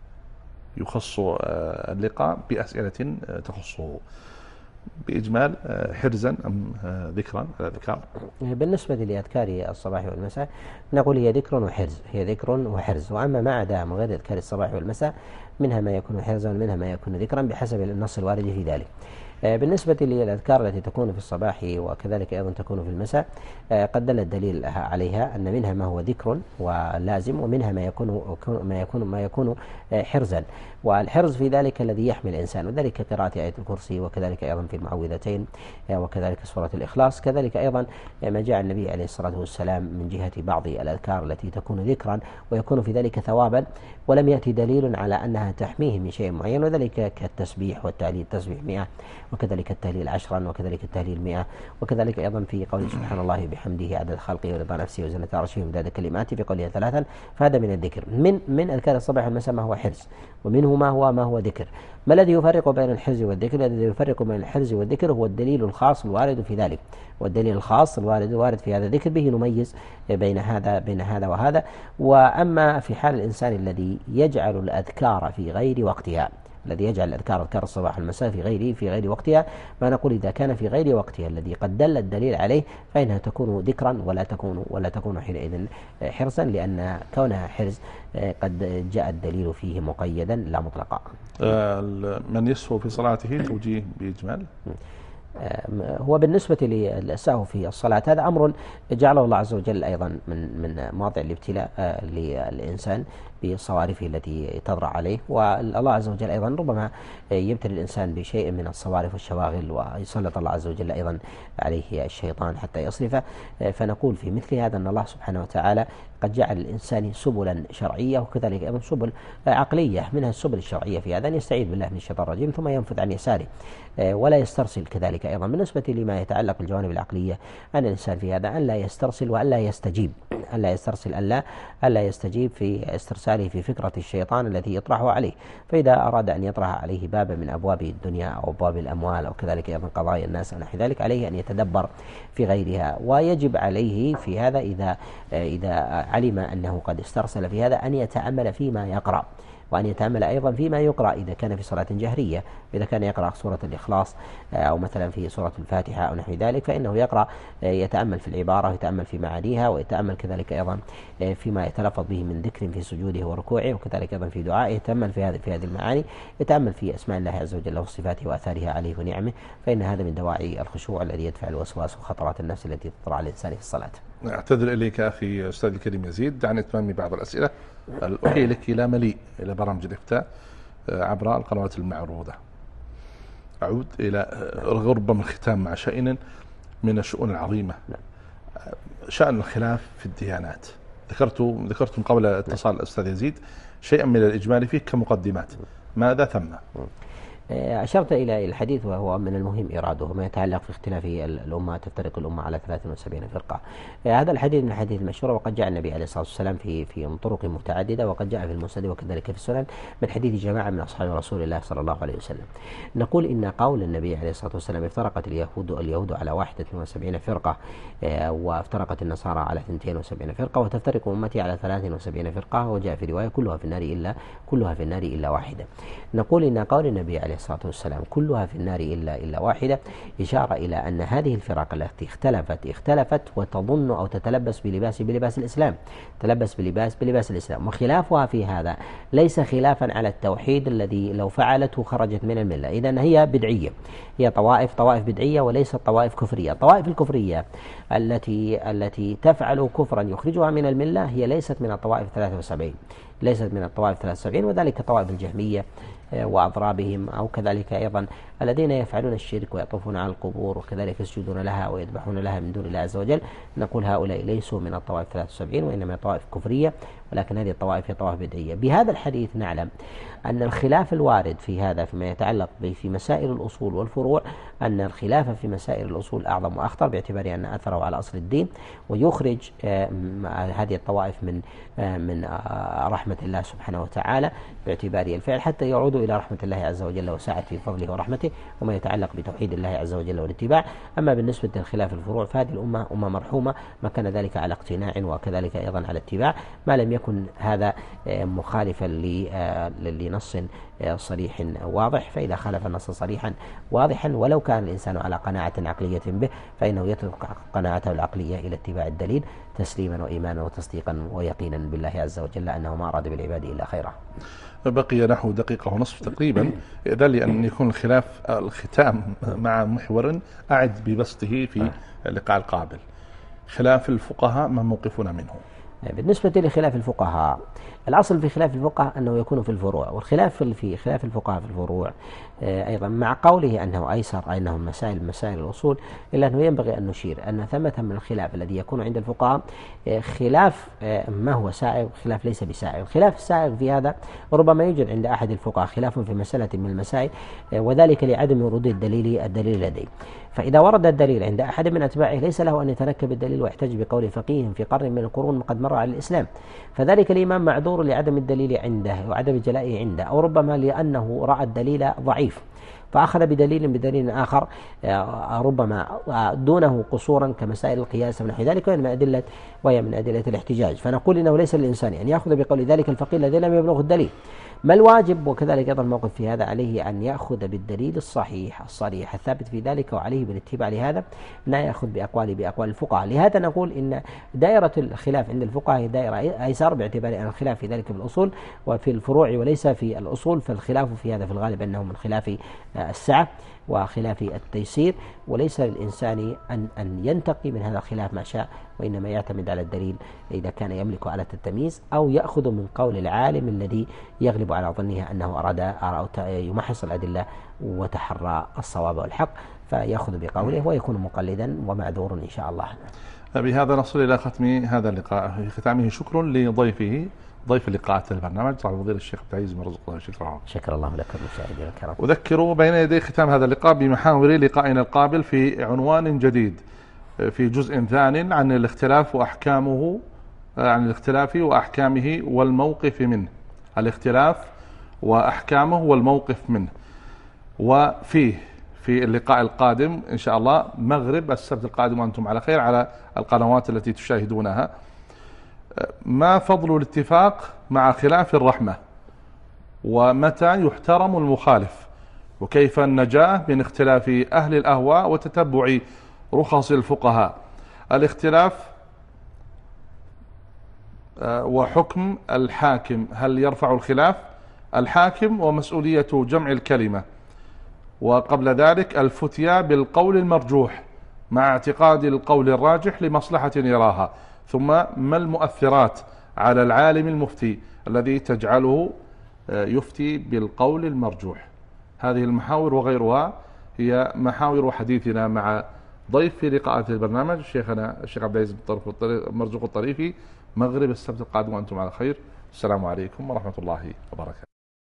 يخصوا اللقاء بأسئلة تخصه. بإجمال حرزا أم ذكرا الأذكار؟ بالنسبة لأذكار الصباح والمساء نقول هي ذكر وحرز، هي ذكر وحرز. وأما ما عدا من غير أذكار الصباح والمساء منها ما يكون حرزا ومنها ما يكون ذكرا بحسب النص الوارد في ذلك. بالنسبة للأذكار التي تكون في الصباح وكذلك أيضا تكون في المساء قد دل الدليل عليها أن منها ما هو ذكر ولازم ومنها ما يكون ما يكون ما يكون حرزا. والحرز في ذلك الذي يحمي الإنسان، وذلك قراءة آية الكرسي وكذلك أيضا في المعوذتين وكذلك سورة الإخلاص. كذلك أيضا ما جاء النبي عليه الصلاة والسلام من جهة بعض الأذكار التي تكون ذكرا ويكون في ذلك ثوابا، ولم يأتي دليل على أنها تحميه من شيء معين، وذلك كالتسبيح والتهليل، التسبيح مئة وكذلك التهليل عشرا وكذلك التهليل مئة، وكذلك أيضا في قول سبحان الله بحمده عدد خلقه ورضا نفسه وزنة عرشه ومداد كلماته في قوله ثلاثا. فهذا من الذكر. من من أذكار الصباح والمساء ما هو حرز، ومنه ما هو ما هو ذكر. ما الذي يفرق بين الحرز والذكر؟ الذي يفرق بين الحرز والذكر هو الدليل الخاص الوارد في ذلك، والدليل الخاص الوارد الوارد في هذا الذكر به نميز بين هذا بين هذا وهذا. وأما في حال الإنسان الذي يجعل الأذكار في غير وقتها، الذي يجعل الأذكار أذكار الصباح والمساء في غير في غير وقتها، ما نقول إذا كان في غير وقتها الذي قد دل الدليل عليه فإنها تكون ذكرا ولا تكون ولا تكون حينئذ حرزا، لأن كونها حرز قد جاء الدليل فيه مقيدا لا مطلقا. من يسهو في صلاته توجيه بإجمال. هو بالنسبة للسهو في الصلاة هذا أمر جعله الله عز وجل أيضا من من مواضع الابتلاء للإنسان بصوارفه التي تضرع عليه. والله عز وجل أيضا ربما يبتلي الإنسان بشيء من الصوارف والشواغل، ويسلط الله عز وجل أيضا عليه الشيطان حتى يصرفه. فنقول في مثل هذا أن الله سبحانه وتعالى قد جعل الإنسان سبلا شرعية وكذلك أيضا سبل عقلية. منها السبل الشرعية في هذا أن يستعيذ بالله من الشيطان الرجيم ثم ينفذ عن يساره ولا يسترسل. كذلك أيضا بالنسبة لما يتعلق بالجوانب العقلية أن الإنسان في هذا أن لا يسترسل وأن لا يستجيب، أن لا يسترسل أن لا أن لا يستجيب في استرساله في فكرة الشيطان التي يطرحه عليه. فإذا أراد أن يطرح عليه بابا من أبواب الدنيا أو أبواب الأموال أو كذلك أيضا قضايا الناس أو نحو ذلك، عليه أن يتدبر في غيرها. ويجب عليه في هذا إذا إذا علم أنه قد استرسل في هذا أن يتأمل فيما يقرأ، وأن يتأمل أيضا فيما يقرأ إذا كان في صلاة جهرية. إذا كان يقرأ سورة الإخلاص أو مثلا في سورة الفاتحة أو نحو ذلك فإنه يقرأ يتأمل في العبارة ويتأمل في معانيها، ويتأمل كذلك أيضا فيما يتلفظ به من ذكر في سجوده وركوعه، وكذلك أيضا في دعائه يتأمل في هذه في هذه المعاني، يتأمل في أسماء الله عز وجل وصفاته وآثارها عليه ونعمه. فإن هذا من دواعي الخشوع الذي يدفع الوسواس وخطرات النفس التي تطرأ على الإنسان في الصلاة. أعتذر إليك أخي أستاذ الكريم يزيد عن إتمام بعض الأسئلة. الأحيي لك إلى مليء إلى برامج الإفتاء عبر القنوات المعروضة. أعود إلى الغربة من الختام مع شأن من الشؤون العظيمة، شأن الخلاف في الديانات. ذكرت ذكرتم قبل اتصال الأستاذ يزيد شيئا من الإجمال فيه كمقدمات، ماذا ثم؟ أشرت إلى الحديث وهو من المهم إراده ما يتعلق في اختلاف الأمة. تفترق الأمة على ثلاث وسبعين فرقة. هذا الحديث من الحديث المشهور، وقد جاء النبي عليه الصلاة والسلام في في طرق متعددة، وقد جاء في المسند وكذلك في السنن من حديث جماعة من أصحاب رسول الله صلى الله عليه وسلم. نقول إن قول النبي عليه الصلاة والسلام افترقت اليهود اليهود على واحد وسبعين فرقة، وافترقت النصارى على اثنتين وسبعين فرقة، وتفترق أمتي على ثلاث وسبعين فرقة، وجاء في رواية كلها في النار إلا كلها في النار إلا واحدة. نقول إن قول النبي عليه الصلاة والسلام كلها في النار إلا إلا واحدة إشارة إلى أن هذه الفرق التي اختلفت اختلفت وتظن أو تتلبس بلباس بلباس الإسلام، تلبس بلباس بلباس الإسلام. وخلافها في هذا ليس خلافا على التوحيد الذي لو فعلته خرجت من الملة. إذن هي بدعية، هي طوائف طوائف بدعية وليست طوائف كفرية. الطوائف الكفرية التي التي تفعل كفرا يخرجها من الملة هي ليست من الطوائف ثلاثة وسبعين، ليست من الطوائف ثلاثة وسبعين، وذلك طوائف الجهمية وأضرابهم، أو كذلك أيضا الذين يفعلون الشرك ويطوفون على القبور وكذلك يسجدون لها ويذبحون لها من دون الله عز وجل. نقول هؤلاء ليسوا من الطوائف ثلاثة وسبعين، وإنما طوائف كفرية، ولكن هذه الطوائف هي طوائف بدعية. بهذا الحديث نعلم أن الخلاف الوارد في هذا فيما يتعلق في مسائل الأصول والفروع، أن الخلاف في مسائل الأصول أعظم وأخطر باعتبار أن أثره على أصل الدين، ويخرج هذه الطوائف من من رحمة الله سبحانه وتعالى باعتبار الفعل، حتى يعودوا إلى رحمة الله عز وجل وسعة فضله ورحمته وما يتعلق بتوحيد الله عز وجل والاتباع. أما بالنسبة لخلاف الفروع فهذه الأمة أمة مرحومة، ما كان ذلك على اقتناع وكذلك أيضا على اتباع، ما لم يكن هذا مخالفا لنص صريح واضح. فإذا خالف النص صريحا واضحا ولو كان الإنسان على قناعة عقلية به، فإنه يترك قناعته العقلية إلى اتباع الدليل تسليما وإيمانا وتصديقا ويقينا بالله عز وجل أنه ما أراد بالعباد إلا خيرا. بقي نحو دقيقة ونصف تقريبا، إذن لأن يكون الخلاف الختام مع محور أعد ببسطه في اللقاء القابل. خلاف الفقهاء ما موقفنا منه؟ بالنسبة لخلاف الفقهاء، الأصل في خلاف الفقهاء أنه يكون في الفروع، والخلاف في خلاف الفقهاء في الفروع أيضا مع قوله أنه أيسر أنه مسائل مسائل الأصول، إلا أنه ينبغي أن نشير أن ثمة من الخلاف الذي يكون عند الفقهاء خلاف ما هو سائغ وخلاف ليس بسائغ. الخلاف السائغ في هذا ربما يوجد عند أحد الفقهاء خلاف في مسألة من المسائل، وذلك لعدم ورود الدليل الدليل لديه. فإذا ورد الدليل عند أحد من أتباعه ليس له أن يتنكب الدليل ويحتج بقول فقيه في قرن من القرون قد مر على الإسلام، فذلك الإمام معذور لعدم الدليل عنده وعدم جلائه عنده، أو ربما لأنه رأى الدليل ضعيف فأخذ بدليل بدليل آخر ربما دونه قصورا كمسائل القياس ونحو ذلك، وهي من أدلة وهي من أدلة الاحتجاج. فنقول إنه ليس للإنسان أن يأخذ بقول ذلك الفقيه الذي لم يبلغه الدليل. ما الواجب وكذلك أيضا الموقف في هذا؟ عليه أن يأخذ بالدليل الصحيح الصريح الثابت في ذلك، وعليه بالاتباع لهذا، لا يأخذ بأقوال بأقوال الفقهاء. لهذا نقول إن دائرة الخلاف عند الفقهاء هي دائرة أيسر باعتبار أن الخلاف في ذلك في الأصول وفي الفروع وليس في الأصول، فالخلاف في هذا في الغالب أنه من خلاف السعة وخلاف التيسير، وليس للإنسان أن أن ينتقي من هذا الخلاف ما شاء، وإنما يعتمد على الدليل إذا كان يملك آلة التمييز، أو يأخذ من قول العالم الذي يغلب على ظنه أنه أراد أو يمحص الأدلة وتحرى الصواب والحق، فيأخذ بقوله ويكون مقلدا ومعذور إن شاء الله. بهذا نصل إلى ختم هذا اللقاء. في ختامه شكر لضيفه ضيف اللقاءات البرنامج صاحب الفضيلة الشيخ عبد العزيز بن رزق الله. شكرا شكر الله لكم مشاهدينا الكرام. أذكر بين يدي ختام هذا اللقاء بمحاور لقائنا القابل في عنوان جديد في جزء ثان عن الاختلاف وأحكامه، عن الاختلاف وأحكامه والموقف منه، الاختلاف وأحكامه والموقف منه. وفيه في اللقاء القادم إن شاء الله مغرب السبت القادم وأنتم على خير على القنوات التي تشاهدونها، ما فضل الاتفاق مع خلاف الرحمة، ومتى يحترم المخالف، وكيف النجاة من اختلاف أهل الأهواء وتتبع رخص الفقهاء، الاختلاف وحكم الحاكم، هل يرفع الخلاف الحاكم ومسؤولية جمع الكلمة، وقبل ذلك الفتيا بالقول المرجوح مع اعتقاد القول الراجح لمصلحة يراها، ثم ما المؤثرات على العالم المفتي الذي تجعله يفتي بالقول المرجوح. هذه المحاور وغيرها هي محاور حديثنا مع ضيف في لقاءات البرنامج شيخنا الشيخ عبد العزيز مرزوق الطريفي، مغرب السبت القادم وأنتم على خير. السلام عليكم ورحمة الله وبركاته.